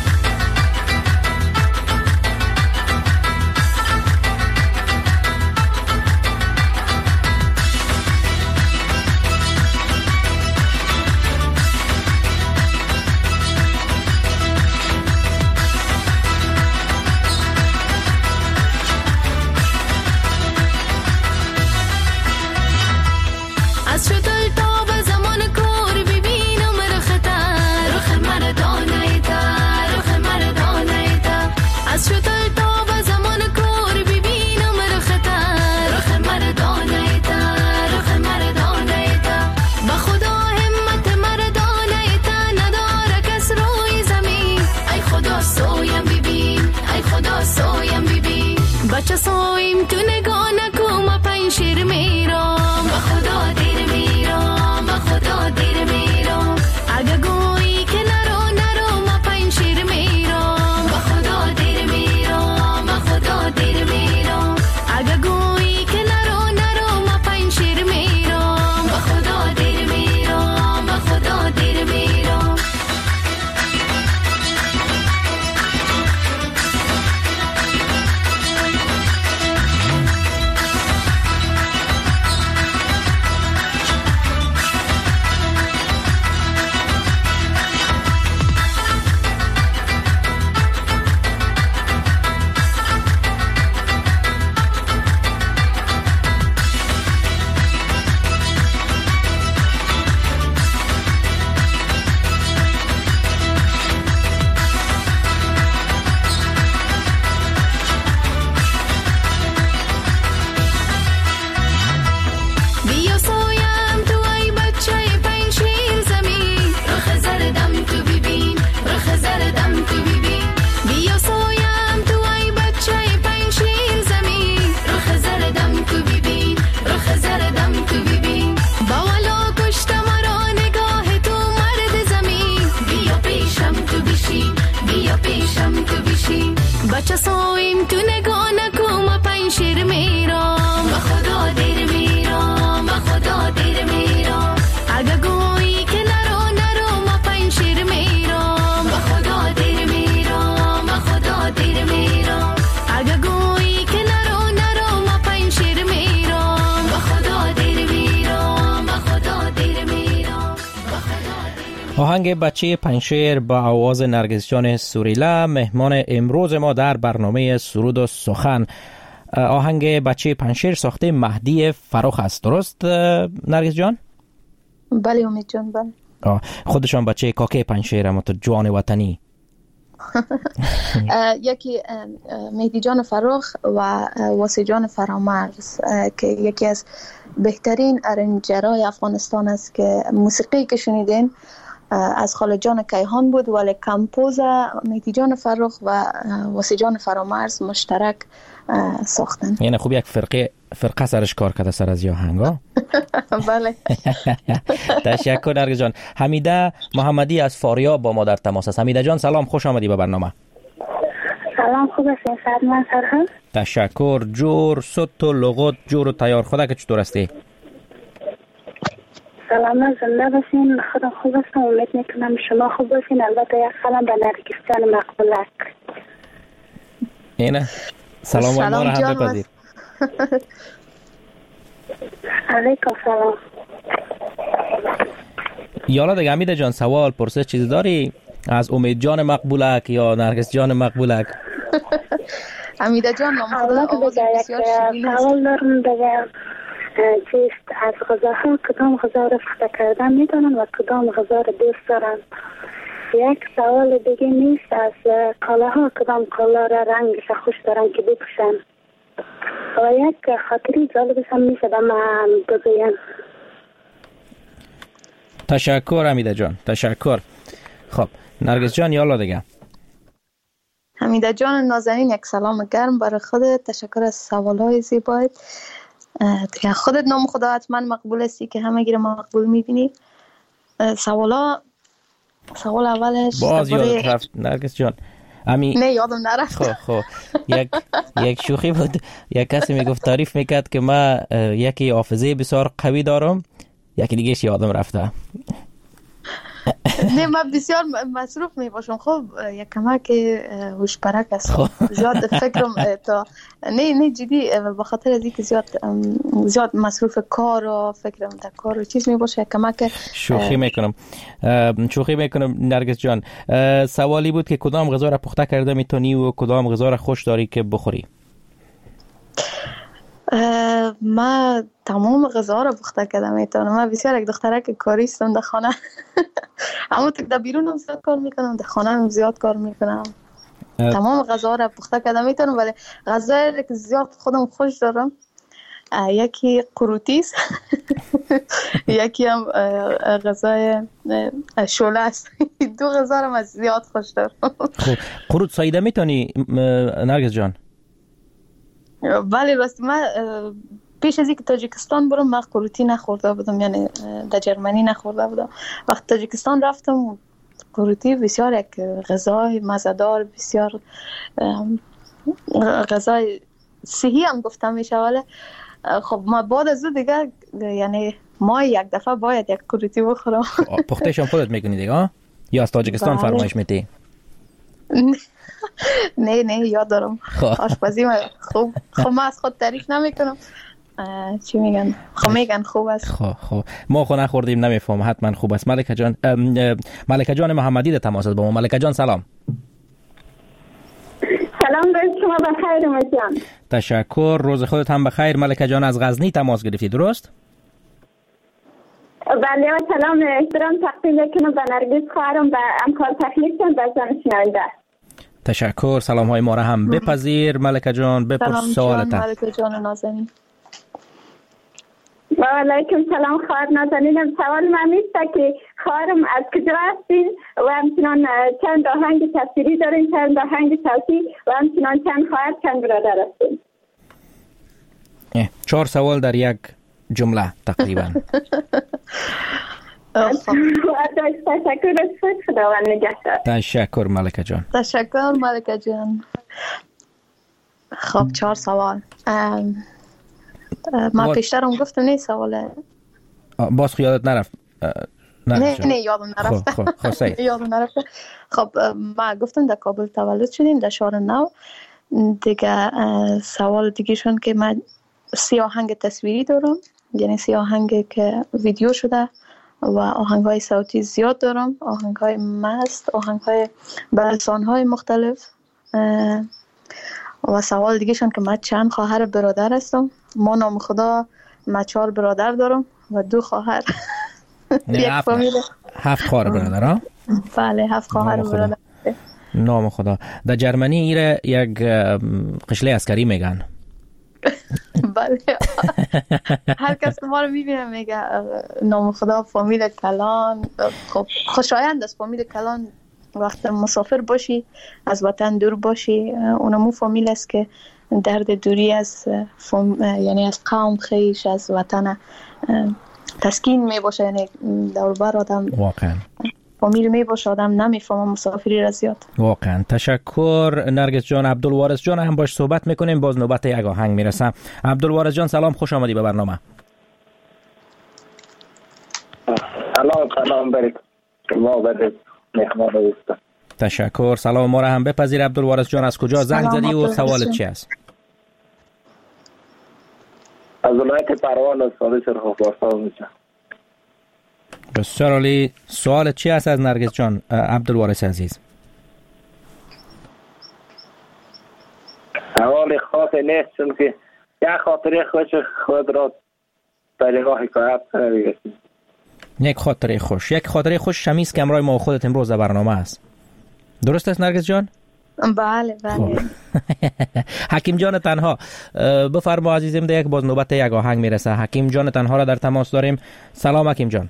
بچه سایم تو نگاه نکن ما پنشیر میرم، خدا دیر میرم، خدا دیر میرم. اگه گویی که نرو ما پنشیر میرم، خدا دیر میرم، خدا دیر میرم. اگه گویی که نرو ما پنشیر میرم، خدا دیر میرم، خدا دیر میرم. بچه سایم تو نگاه نکن ما پنشیر میرم، خدا دیر میرم، خدا دیر میرم. اگه گویی که نرو ما پنشیر میرم، خدا دیر میرم، خدا دیر میرم. اگه گویی که نرو ما پنشیر میرم، خدا دیر میرم، خدا دیر میرم.
آهنگ بچه پنشیر با آواز نرگس جان سوریلا مهمان امروز ما در برنامه سرود و سخن. آهنگ بچه پنشیر ساخته مهدی فراخ است، درست نرگس جان؟
بله امید جان بله.
خودشان بچه کاکه پنشیر هم تو جوان وطنی.
یکی مهدی جان فراخ و واسی جان فرامرز که یکی از بهترین ارنجرهای افغانستان است که موسیقی که شنیدین از خالد جان کیهان بود، ولی کمپوز مهدی جان فرخ و واسه جان فرامرز مشترک ساختن.
یعنی خوب یک فرقه سرش کار کرده سر از آهنگا.
بله.
تشکر نرگس جان. حمیده محمدی از فاریاب با ما در تماس است. حمیده جان سلام، خوش آمدی به برنامه.
سلام، خوب هستین؟ سلام سرهنگ.
تشکر. جور صوت و لغت جور و تیار خدا که چطور هستی؟
سلام، زنده باشین. خدا خوب هستم، امید میکنم شما خوب باشین. البته یک سلام به نرگس جان مقبولک.
اینه سلام ما را هم بپذیر.
علیکم سلام.
یالا دیگه حمیده جان سوال پرسش چیزی داری از امید جان مقبولک یا نرگس جان مقبولک؟
حمیده جان
سوال دارم دیگه. چیست از غذاها کدام غذا را پخته کردن میدونن و کدام غذا را دوست دارن؟ یک سوال دیگه نیست از کالاها کدام کالا را رنگش خوش دارن که بپوشن؟ و یک خاطری جالبش هم میشه به من بگوین.
تشکر حمیده جان، تشکر. خب نرگس جان یالا دیگه.
حمیده جان نازنین یک سلام گرم برای خودت. تشکر از سوالهای زیبایت. دیگه خودت نام خدا حتما مقبول هستی که همه گیر مقبول میبینی. سوال اولش
باز یادت رفت نرگس جان.
نه یادم نرفت.
خب یک شوخی بود. یک کسی میگفت تعریف میکرد که من یکی حافظه بسیار قوی دارم، یکی دیگهش یادم رفته.
نه من بسیار مصروف می باشم. خب یک کمک هوش پرک است. زیاد فکرم تا نه جدی به خاطر از اینکه زیاد مصروف کار و فکرم در کار و چیز می باشه. یک کمک
شوخی میکنم نرگس جان. سوالی بود که کدام غذا را پخته کرده میتونی و کدام غذا را خوش داری که بخوری؟
من تمام غذا را پخته کردم میتونم. من بسیار یک دخترک کاریستم در خانه. اما در بیرون هم زیاد کار میکنم، در خانه هم زیاد کار میکنم. تمام غذا را پخته کردم میتونم، ولی غذایی که زیاد خودم خوش دارم یکی قروتیست یکی هم غذای شوله است. دو غذا را من زیاد خوش دارم.
خب قروت سایده میتونی نرگس جان؟
بله راست. من پیش از اینکه تاجیکستان برم من قروتی نخورده بودم، یعنی در جرمنی نخورده بودم. وقت تاجیکستان رفتم قروتی بسیار یک غذای مزه‌دار، بسیار غذای صحی هم گفتم میشه. ولی خب ما بعد از دیگه یعنی ما یک دفعه باید یک قروتی بخورم.
پخته‌ش هم خودت میکنی دیگه یا از تاجیکستان فرمایش میدی؟
نه یاد دارم. آشپزی من خوب من از خود تعریف نمیکنم. چی میگن؟ میگن خوب است.
خب ما خو نخوردیم نمیفهم، حتما خوب است. ملکه جان محمدی در تماس است با ما. ملکه جان سلام.
سلام روز شما بخیر جان.
تشکر، روز خودت هم بخیر. ملکه جان از غزنی تماس گرفتی درست؟
بله سلام احترام تقدیم میکنم به نرگس خواهرم و همکار تکنیکم و زن شنونده.
تشکر، سلام های ما را هم بپذیر. ملکه جان بپرس سوالت.
سلام ملکه جان نازنین.
و علیکم سلام خواهر نازنینم. سوال من میسته که خواهرم از کجا هستین و همچنان چند آهنگ تصویری دارین، چند آهنگ صوتی و همچنان چند خواهر چند برادر هستین؟
4 سوال در یک جمله تقریبا. تشکر ملکه جان.
تشکر ملکه جان. خب 4 سوال. ما پیشترم گفتم نه سواله
باز خیالت نرفت؟
نه یادم نرفت.
خب
یادم نرفت. خب ما گفتم در کابل تولد شدیم در شهر نو دیگه. سوال دیگه شون که من 3 آهنگ تصویری دارم، یعنی 3 آهنگ که ویدیو شده و آهنگ های صوتی زیاد دارم، آهنگ های مست، آهنگ های بلسان های مختلف. و سوال دیگه شون که من چند خواهر برادر هستم. ما نام خدا من 4 برادر دارم و 2 خواهر. یک فامیل
7 خواهر برادر ها؟
بله 7 خواهر برادر.
نام خدا. در جرمنی ایره یک قشله عسکری میگن.
بله. هر کس ما رو میبینه میگه نام خدا فامیل کلان. خب خوشایند است فامیل کلان وقت مسافر باشی از وطن دور باشی، اونمو فامیل است که درد دوری از یعنی از قوم خیش از وطن تسکین می باشه. یعنی دور بر آدم
واقعا
فامیل می باشه، آدم نمیفهمه مسافری را زیاد.
واقعا تشکر نرگس جان. عبدالوارث جان هم باش صحبت میکنیم، باز نوبت یک آهنگ میرسم. عبدالوارث جان سلام، خوش آمدی به برنامه.
سلام برید ما بده مهمان دوستان.
تشکر. سلام ما را هم بپذیر عبدالوارث جان. از کجا زنگ زدی و سوالت چی است؟
از ولایت پروان از سالش رخ میشه.
بسیار عالی. سوالت چی است از نرگس جان عبدالوارث عزیز؟
سوال خاصی نیست، چون که یک خاطره خوش خود را طریقه حکایت نمیگستیم.
یک خاطره خوش شمیست که امرای ما و خودت امروز در برنامه است. درست است نرگس جان؟
بله.
حکیم جان تنها بفرما عزیزم، ده یک باز نوبت یک آهنگ میرسه. حکیم جان تنها را در تماس داریم. سلام حکیم جان.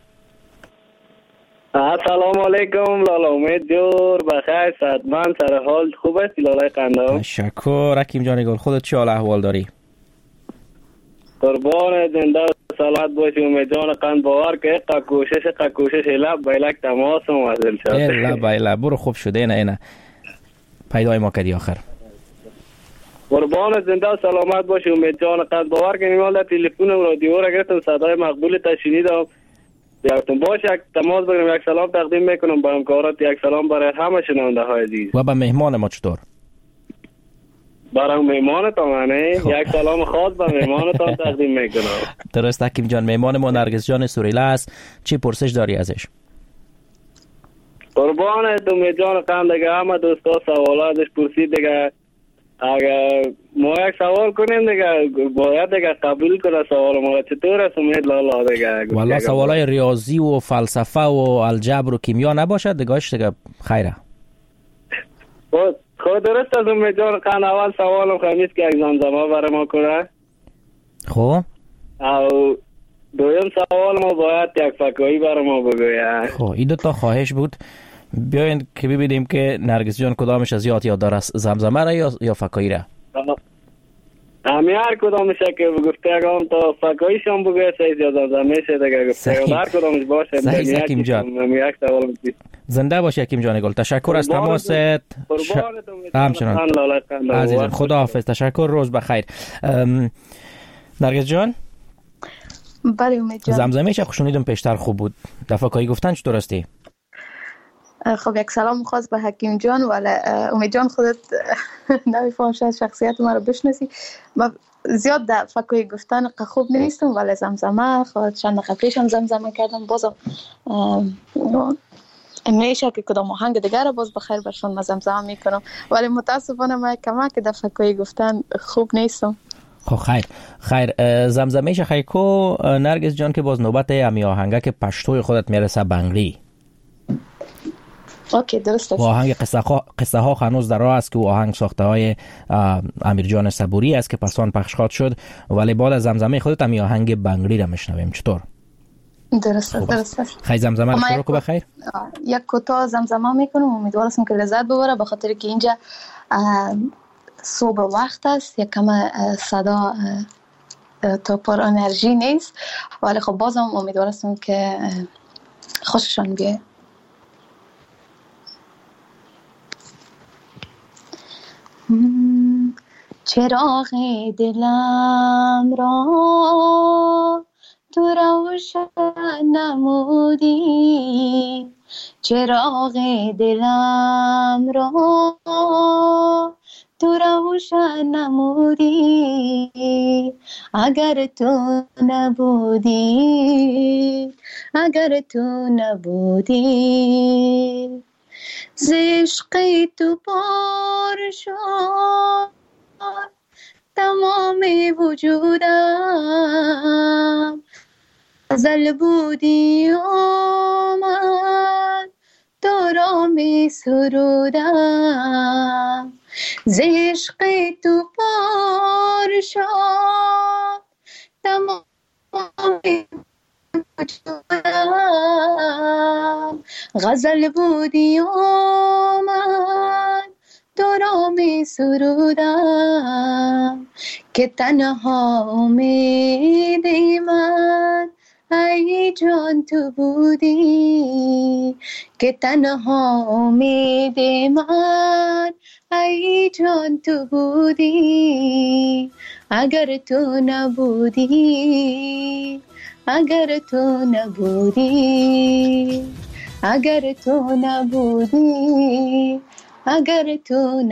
سلام علیکم لالا، امید جور بخیر صحتمند سر حال خوب است لالای قندام؟
تشکر حکیم جان گل، خودت چه حال احوال داری؟
قربان زنده و سلامت باشی. امید جان قند باور که کوشش لب بیلک تماس موازل شد.
لب برو خوب شده اینه پیدای ما کردی آخر.
قربان زنده و سلامت باشی امید جان قند باور که میمال تلفن و رادیو را گرفتم، صدای مقبول تا شنیدم. یادتون باشه یک تماس بگیرم، یک سلام تقدیم میکنم به همکارات، یک سلام برای همه شنونده های عزیز
و به مهمان ما چطور؟
برای مهمانتان یک سلام خاص به مهمانتان تقدیم میکنم.
درست حکیم جان. مهمان ما نرگس جان سوریلا است، چی پرسش داری ازش؟
قربانت امید جان قند دیگه همه دوستا سوالات ازش پرسید دیگه، اگر ما یک سوال کنیم دیگه باید دیگه قبول کنه سوال ما. چطور است امید لالا دیگه؟
والله سوالای ریاضی و فلسفه و الجبر و کیمیا نباشد دیگهش دیگه خیره.
خود درست از امید جان قند اول سوالم خمیست که یک زمزمه برای ما کنه.
خب
او دویم سوال ما باید یک فکایی برای ما بگوید.
خب این دو تا خواهش بود. بیاین که ببینیم که نرگس جان کدامش از یاد داره، زمزمه را یا فکایی را؟
همی هر کدامش که بگفته اگه هم تا فکاییش هم بگوید سعید یا زمزمه شه دیگه گفته هر کدامش باشه.
صحیح حکیم جان. زنده باشی حکیم جان گل. تشکر از تماست. همچنان عزیزم خدا حافظ. تشکر، روز بخیر. نرگس جان
بله امید جان.
زمزمه چه خوشونیدم پیشتر خوب بود، دفعه کایی گفتن چطور استی؟
خب یک سلام خاص به حکیم جان. ولی امید جان خودت نمیفهم شاید شخصیت ما رو بشناسی، ما زیاد در فکوی گفتن خوب نیستم، ولی زمزمه خود چند دقیقه پیشم زمزمه کردم، بازم میشه که کدام آهنگ دیگر رو باز بخیر برشون من زمزمه میکنم، ولی متاسفانه من کمک در فکوی گفتن خوب نیستم.
خب خیر زمزمه خیر کو نرگس جان که باز نوبت امی آهنگه که پشتوی خودت میرسه بنگلی.
اوکی درست است.
آهنگ قصه ها هنوز در راه است که آهنگ ساخته های امیر جان صبوری است که پسان پخش خواهد شد، ولی بعد از زمزمه خودت امی آهنگ بنگلی را میشنویم. چطور؟
درست است.
خیر زمزمه رو شروع کو بخیر.
یک کوتاه زمزمه میکنم، امیدوارم که لذت ببره، به خاطر که اینجا صبح وقت است، یک کم صدا تا پر انرژی نیست، ولی خب بازم امیدوارم که خوششان بیاد. چراغ دلم را تو روشن نمودی، چراغ دلم را تو روشن نمودی، اگر تو نبودی ز عشق تو پار شد تمام وجودم، غزل بودی آمد تو را می سرودم، ز عشق تو پار شد تمام غزل بودی آمد تو را می سرودم که تنها امید من ای جان تو بودی که تنها امید من ای جان تو بودی اگر تو نبودی اگر تو نبودی اگر تو نبودی اگر تو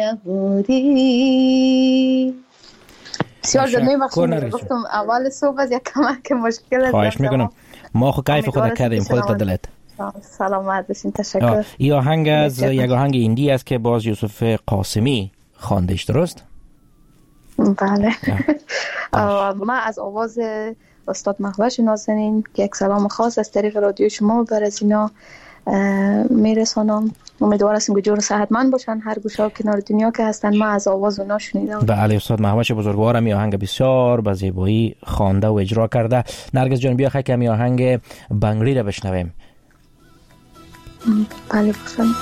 نبودی. بسیار زد میبخشیم گفتم اول صحبت یک کمک مشکل
خواهش میکنم. ما خو کیف خود کردیم خودت دلت
سلامت باشین. تشکر.
این آهنگ از یک آهنگ ایندی است که باز یوسف قاسمی خواندهش، درست؟
بله. ما از آواز استاد مهوش نازنین که یک سلام خاص از طریق رادیو شما بر از اینا میرسانم. امیدوار هستیم که جور و صحتمند باشن هر گوشه و کنار دنیا که هستن. ما از آواز اونا شنیدم.
بله استاد مهوش بزرگوارم این آهنگ بسیار به زیبایی خوانده و اجرا کرده. نرگس جان بیا خیلی این آهنگ بنگری را بشنویم.
بله بخشم.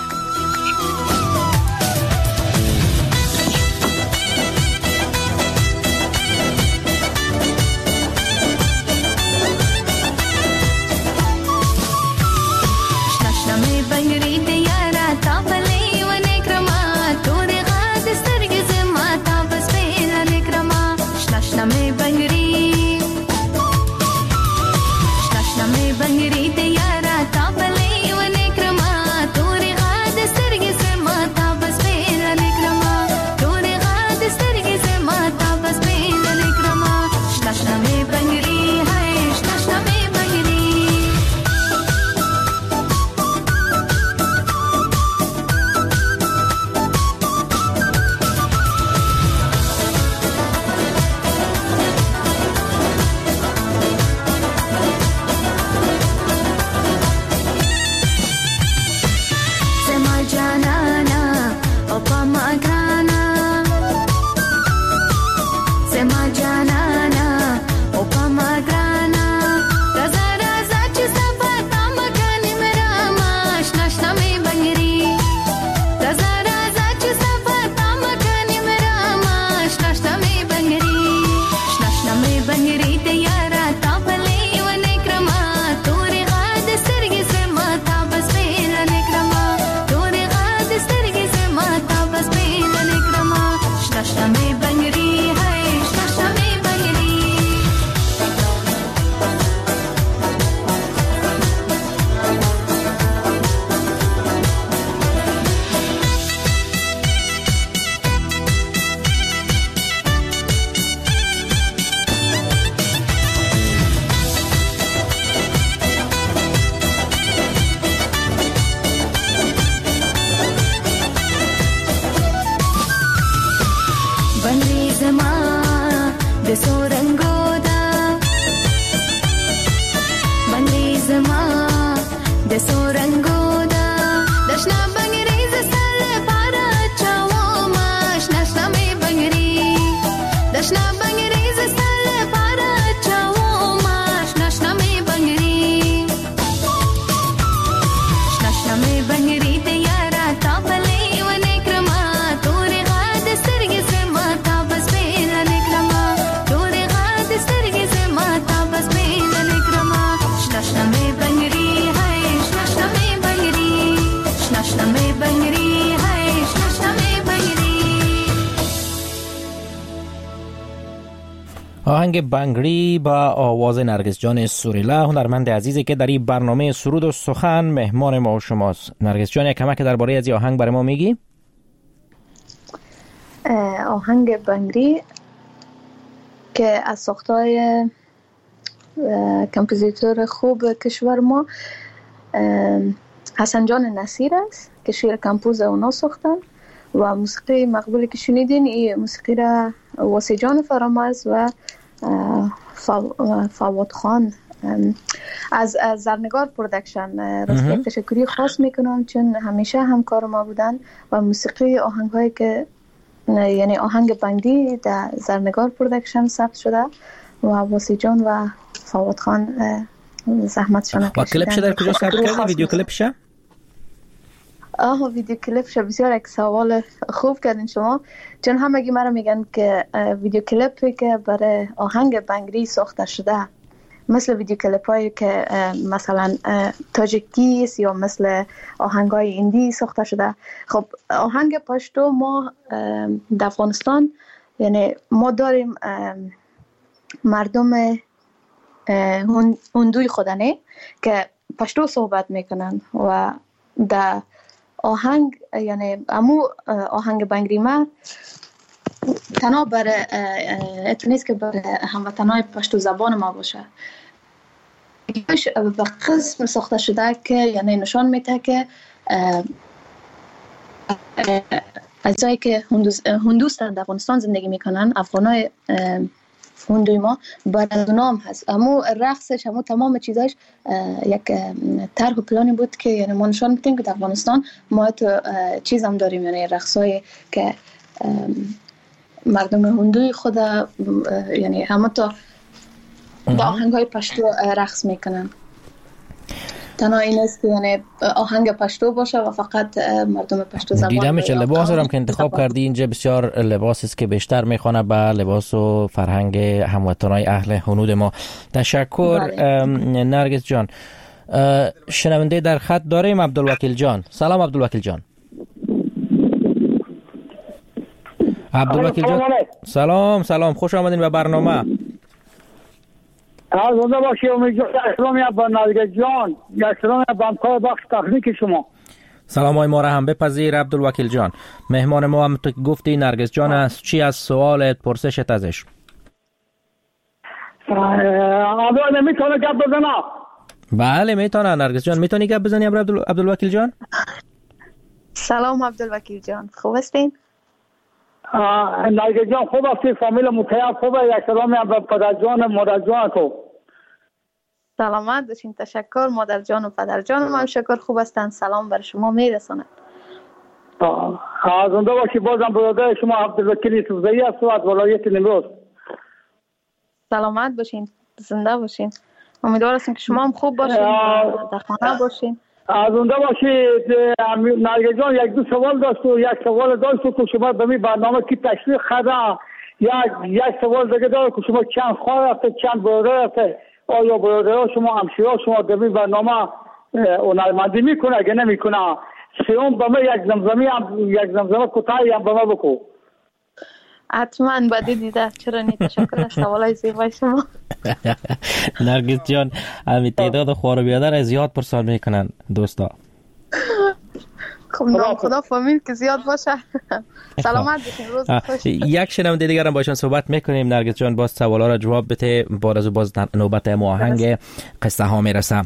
آهنگ بنگری با آواز نرگس جان سوریلا، هنرمند عزیزی که در این برنامه سرود و سخن مهمان ما و شماست. نرگس جان یک کمک درباره از این آهنگ برای ما میگی؟
آهنگ بنگری که از ساختای کمپوزیتور خوب کشور ما حسن جان نصیر است که شعر کمپوز اونا ساختن و موسیقی مقبولی که شنیدین این موسیقی را واسه جان فرامرز و فواد خان از زرنگار پرودکشن راستی تشکری خاص میکنم چون همیشه همکار ما بودن و موسیقی آهنگ هایی که یعنی آهنگ بندی در زرنگار پرودکشن ثبت شده و عباسی جان و فواد خان زحمتشان کشیدن.
و کلیپش در کجا ثبت کردی؟ ویدیو کلیپش؟
ویدیو کلیپش بسیار یک سوال خوب کردین شما، چون همگی مرا میگن که ویدیو کلیپی که برای آهنگ بنگری ساخته شده مثل ویدیو کلیپ هایی که مثلا تاجیکی است یا مثل آهنگ های ایندی ساخته شده. خب آهنگ پشتو ما در افغانستان، یعنی ما داریم مردم هندوی خودنه که پشتو صحبت میکنن و در آهنگ، یعنی امو آهنگ بنگری ما تنها برای اتونیست که برای هموطنهای پشتو زبان ما باشه، به قسم ساخته شده که یعنی نشان میده که ازایی که هندوستان در افغانستان زندگی میکنن، افغانای هندوی ما برای نام هست. امو رقصش، امو تمام چیزاش یک طرح و پلانی بود که یعنی ما نشان میدیم که در افغانستان ما تو چیز هم داریم، یعنی رقصایی که مردم هندوی خود یعنی همه تا با آهنگای پشتو رقص میکنن. تنها این است که یعنی آهنگ پشتو باشه و فقط مردم پشتو زبان.
دیدم میشه لباس هم که انتخاب کردی اینجا بسیار لباسی است که بیشتر میخونه به لباس و فرهنگ هموطنای اهل هنود ما. تشکر نرگس جان. شنونده در خط داریم عبدالوکیل جان. سلام عبدالوکیل جان. عبدالوکیل جان سلام خوش آمدین به برنامه.
زنده باشی امید جان. سلامی با نرگس جان، سلامی با همکار بخش تکنیک شما.
سلام های ما را هم بپذیر عبدالوکیل جان. مهمان ما هم تو گفتی نرگس جان است، چی از سوالت پرسشت ازش؟
آبا نمیتونه گپ بزنه؟
بله میتونه نرگس جان. میتونی گپ بزنی عبدالوکیل جان؟
سلام عبدالوکیل جان، خوب هستین؟
نرگس جان خوب هستی؟ فامیل متحد خوبه؟ یک سلامی به پدر جان مادر جان تو.
سلامت باشین. تشکر. مادر جان و پدر جان هم شکر خوب هستن. سلام بر شما میرسونن.
زنده باشی. بازم برادر شما عبدالوکیل سوزایی است از ولایت نیمروز.
سلامت باشین. زنده باشین. امیدوار هستیم که شما هم خوب باشین، در خانه باشین.
زنده باشید. نرگس جان یک دو سوال داشت و یک سوال داشت که شما به می برنامه کی تشویق خدا، یک سوال دیگه داره که شما چند خواهر هسته، چند برادر هسته، آیا برادرها شما همسایه‌ها شما در این برنامه هنرمندی میکنه اگه نمیکنه؟ سوم به من یک زمزمه کوتاهی هم به من بکو.
حتما بعدی دیده. چرا نی؟ تشکر از سوالای زیبای شما.
نرگس جان همین تعداد خوار و بیادر از زیاد پرسان میکنن دوستا.
خب نام خدا فامیل که زیاد باشه. سلامت باشین. روز خوش.
یک شنونده دیگر هم باشن صحبت میکنیم. نرگس جان باز سوالا را جواب بده، بعد از باز نوبت آهنگ قصه ها میرسه.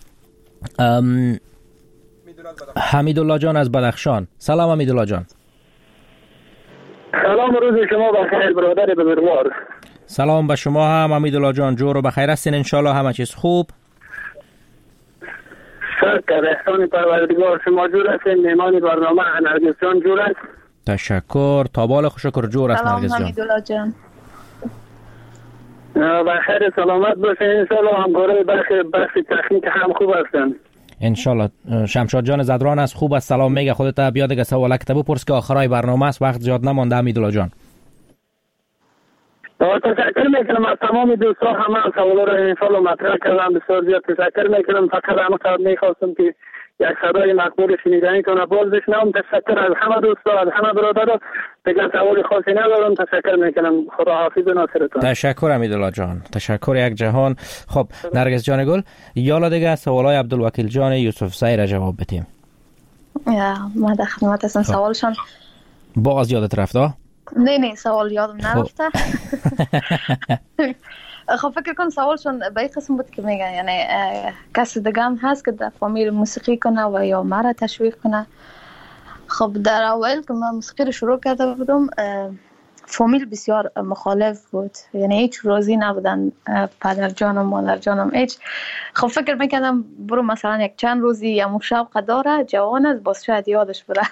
حمیدالله جان از بدخشان. سلام حمیدالله جان.
سلام، روز شما بخیر برادر بزرگوار.
سلام به شما هم حمیدالله جان. جور و بخیر هستین ان شاء الله؟ همه چیز خوب؟
شکر احسان پروردگار. شما جور هستین؟ مهمان برنامه نرگس جان جور است؟
تشکر. تابال شکر جور است نرگس جان.
سلام حمیدالله جان.
بخیر سلامت باشین ان شاء الله. همکارای بخش تکنیک هم خوب هستن
ان شاء الله. شمشاد جان زدران از خوب است. سلام میگه. خودت بیا دیگه سوال کتابو پرس که آخرای برنامه است، وقت زیاد نمونده حمیدالله جان.
تشکر میکنم از تمام دوستان، همه سوالا رو ان شاء الله مطرح کردم. بسیار زیاد تشکر میکنم. فقط همه میخواستم که یک صدای مقبول شنیدنی کنه باز بشنوم. تشکر از همه دوستان، از همه برادران. دیگه سوال خاصی ندارم. تشکر میکنم. خدا حافظ و ناصرتون.
تشکر حمیدالله جان. تشکر یک جهان. خب نرگس جان گل، یالا دیگه سوالای عبدالوکیل جان یوسف سعی را جواب بدیم.
ما در خدمت هستم. سوالشان
باز یادت رفته؟
نه سوال یادم نرفته. خب فکر کنم سوالشون به این قسم بود که میگن یعنی کسی دیگه هم هست که در فامیل موسیقی کنه و یا مرا تشویق کنه. خب در اول که من موسیقی رو شروع کرده بودم فامیل بسیار مخالف بود، یعنی هیچ راضی نبودن، پدر جانم مادر جانم هیچ. خب فکر میکردم برو مثلا یک چند روزی یا شوق داره، جوان است، باز شاید یادش بره.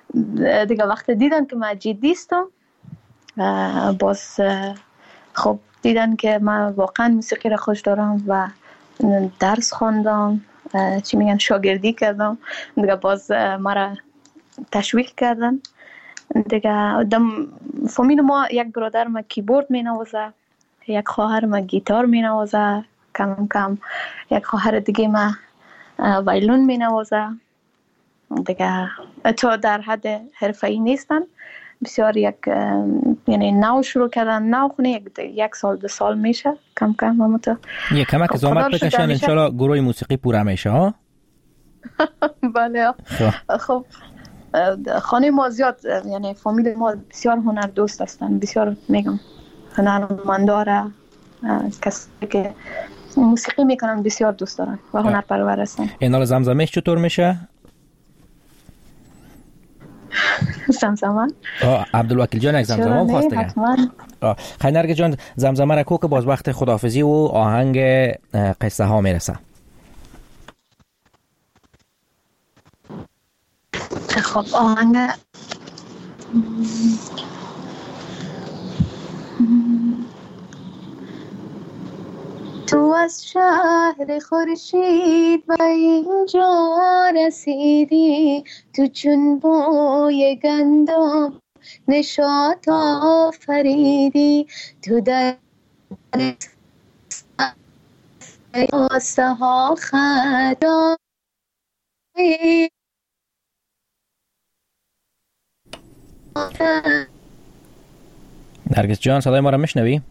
دیگه وقت دیدن که من جدی استم باز خب دیدن که من واقعا موسیقی را خوش دارم و درس خواندم، چی میگن شاگردی کردم دیگه، باز مرا تشویق کردن دیگه. فامیل ما یک برادر ما کیبورد می نوازه، یک خواهر ما گیتار می نوازه، کم کم یک خواهر دیگه ما وایلون می نوازه دیگه. تو در حد حرفه‌ای نیستن، بسیار یعنی نو شروع کردن، نو خونه یک سال 2 سال میشه کم کم. هم تو
یک کمک زحمت بکشن انشالله گروه موسیقی پوره میشه ها.
بله. خب خانه ما زیاد یعنی فامیل ما بسیار هنر دوست هستن، بسیار میگم هنرمنداره، کسی که موسیقی میکنن بسیار دوست دارن و هنر پرور هستن.
این حال زمزمهش چطور میشه؟
زمزمه؟
عبدالوکیل جان یک زمزمه هم خواسته گه. خیلی نرگس جان زمزمه را که باز وقت خداحافظی و آهنگ قصه ها میرسه.
خب آهنگ تو از شهر خورشید و اینجا رسیدی، تو چون بوی گندم نشاط آفریدی، تو در آسه ها خدا.
نرگس جان صدای ما را میشنوی؟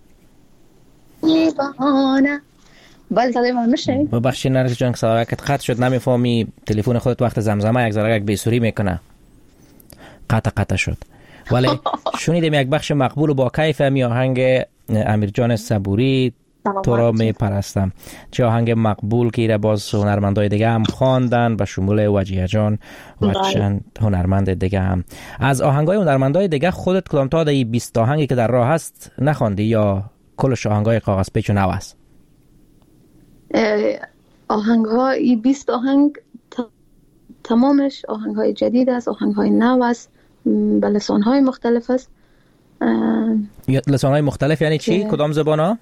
بله صدای ما میشنوی؟
ببخشید نرگس جان صدایت قطع شد، نمیفهمی تلفن خودت وقت زمزمه یک ذره بیسوری میکنه، قطع شد. ولی شنیدیم یک بخش مقبول و با کیف می آهنگ امیرجان صبوری تو را می پرستم. چه آهنگ مقبول که ایره باز هنرمندای دیگه هم خواندن به شمول وجیه جان و چند هنرمند دیگه هم. از آهنگای هنرمندای دیگه خودت کدام تا دی 20 آهنگی که در راه هست نخواندی یا کلش آهنگای کاغذ پیچ و نو است؟
آهنگای 20 آهنگ تمامش آهنگای جدید است، آهنگای نو است، به لسانهای مختلف است.
لسانهای مختلف یعنی چی؟ کدام زبان ها؟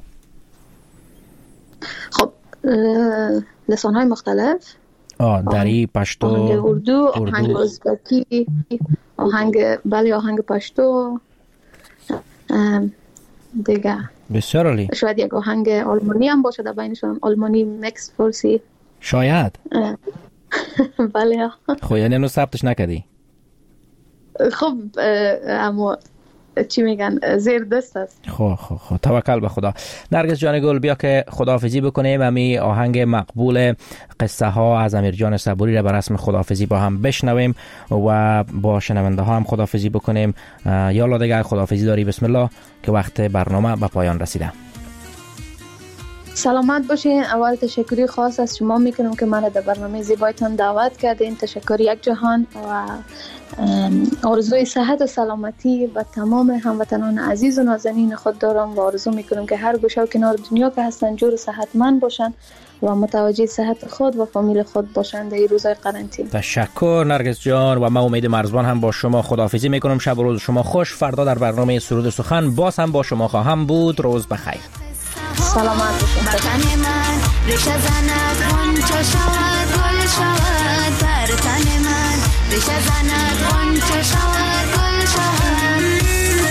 خب لسانهای مختلف،
دری، پشتو،
آهنگ اردو، آهنگ ازبکی، آهنگ پشتو دیگه.
بسیار عالی.
شاید یک آهنگ آلمانی هم باشه در بینشون، آلمانی مکس فارسی
شاید.
بله.
خب یعنی اینو ثبتش نکردی؟
خب اما چی میگن زیر دست است.
خب توکل به خدا. نرگس جان گل بیا که خداحافظی بکنیم، امی آهنگ مقبول قصه ها از امیرجان صبوری را به رسم خداحافظی با هم بشنویم و با شنونده ها هم خداحافظی بکنیم. یا الله دیگه خداحافظی داری بسم الله که وقت برنامه به پایان رسیده.
سلامت باشین. اول تشکری خاص از شما میکنم که من در برنامه زیبایتان دعوت کردین. تشکر یک جهان و آرزوی صحت و سلامتی و تمام هموطنان عزیز و نازنین خود دارم و آرزو میکنم که هر گوشه و کنار دنیا که هستن جور صحتمند باشن و متوجه صحت خود و فامیل خود باشن در این روزهای قرنطینه.
تشکر نرگس جان و من امید مرزبان هم با شما خداحافظی میکنم. شب و روز شما خوش. فردا در برنامه سرود و سخن باز هم با شما خواهم بود. روز بخیر.
سلامت باشین.
وطن من ریشه زند غنچه شود گل شود، بر تن من ریشه زند غنچه شود گل شود.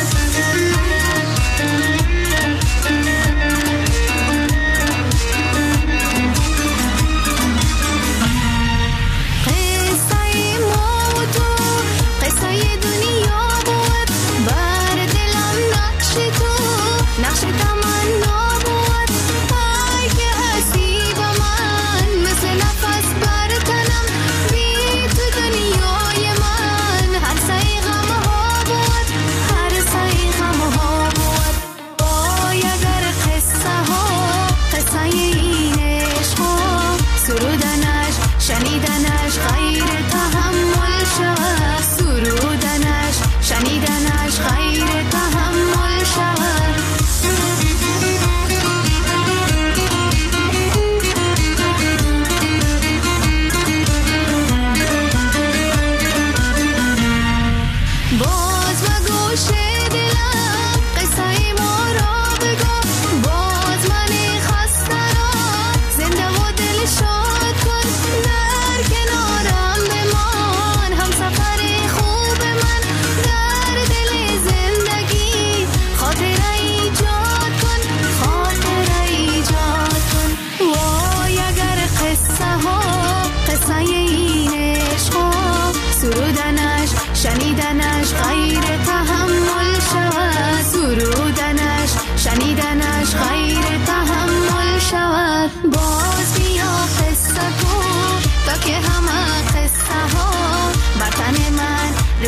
قصه ما و تو قصه دنیا بود، بر دلم نقش تو نقش تمنا بود. ای که هستی با من مثل نفس بر تنم، بی تو دنیای من هر سعی غم ها بود، هر سعی غم ها بود. وای اگر قصه ها قصه این عشق ها سرودنش شنیدنش غیر تحمل شود، سرودنش شنیدنش غیر تحمل شود.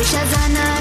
شزنه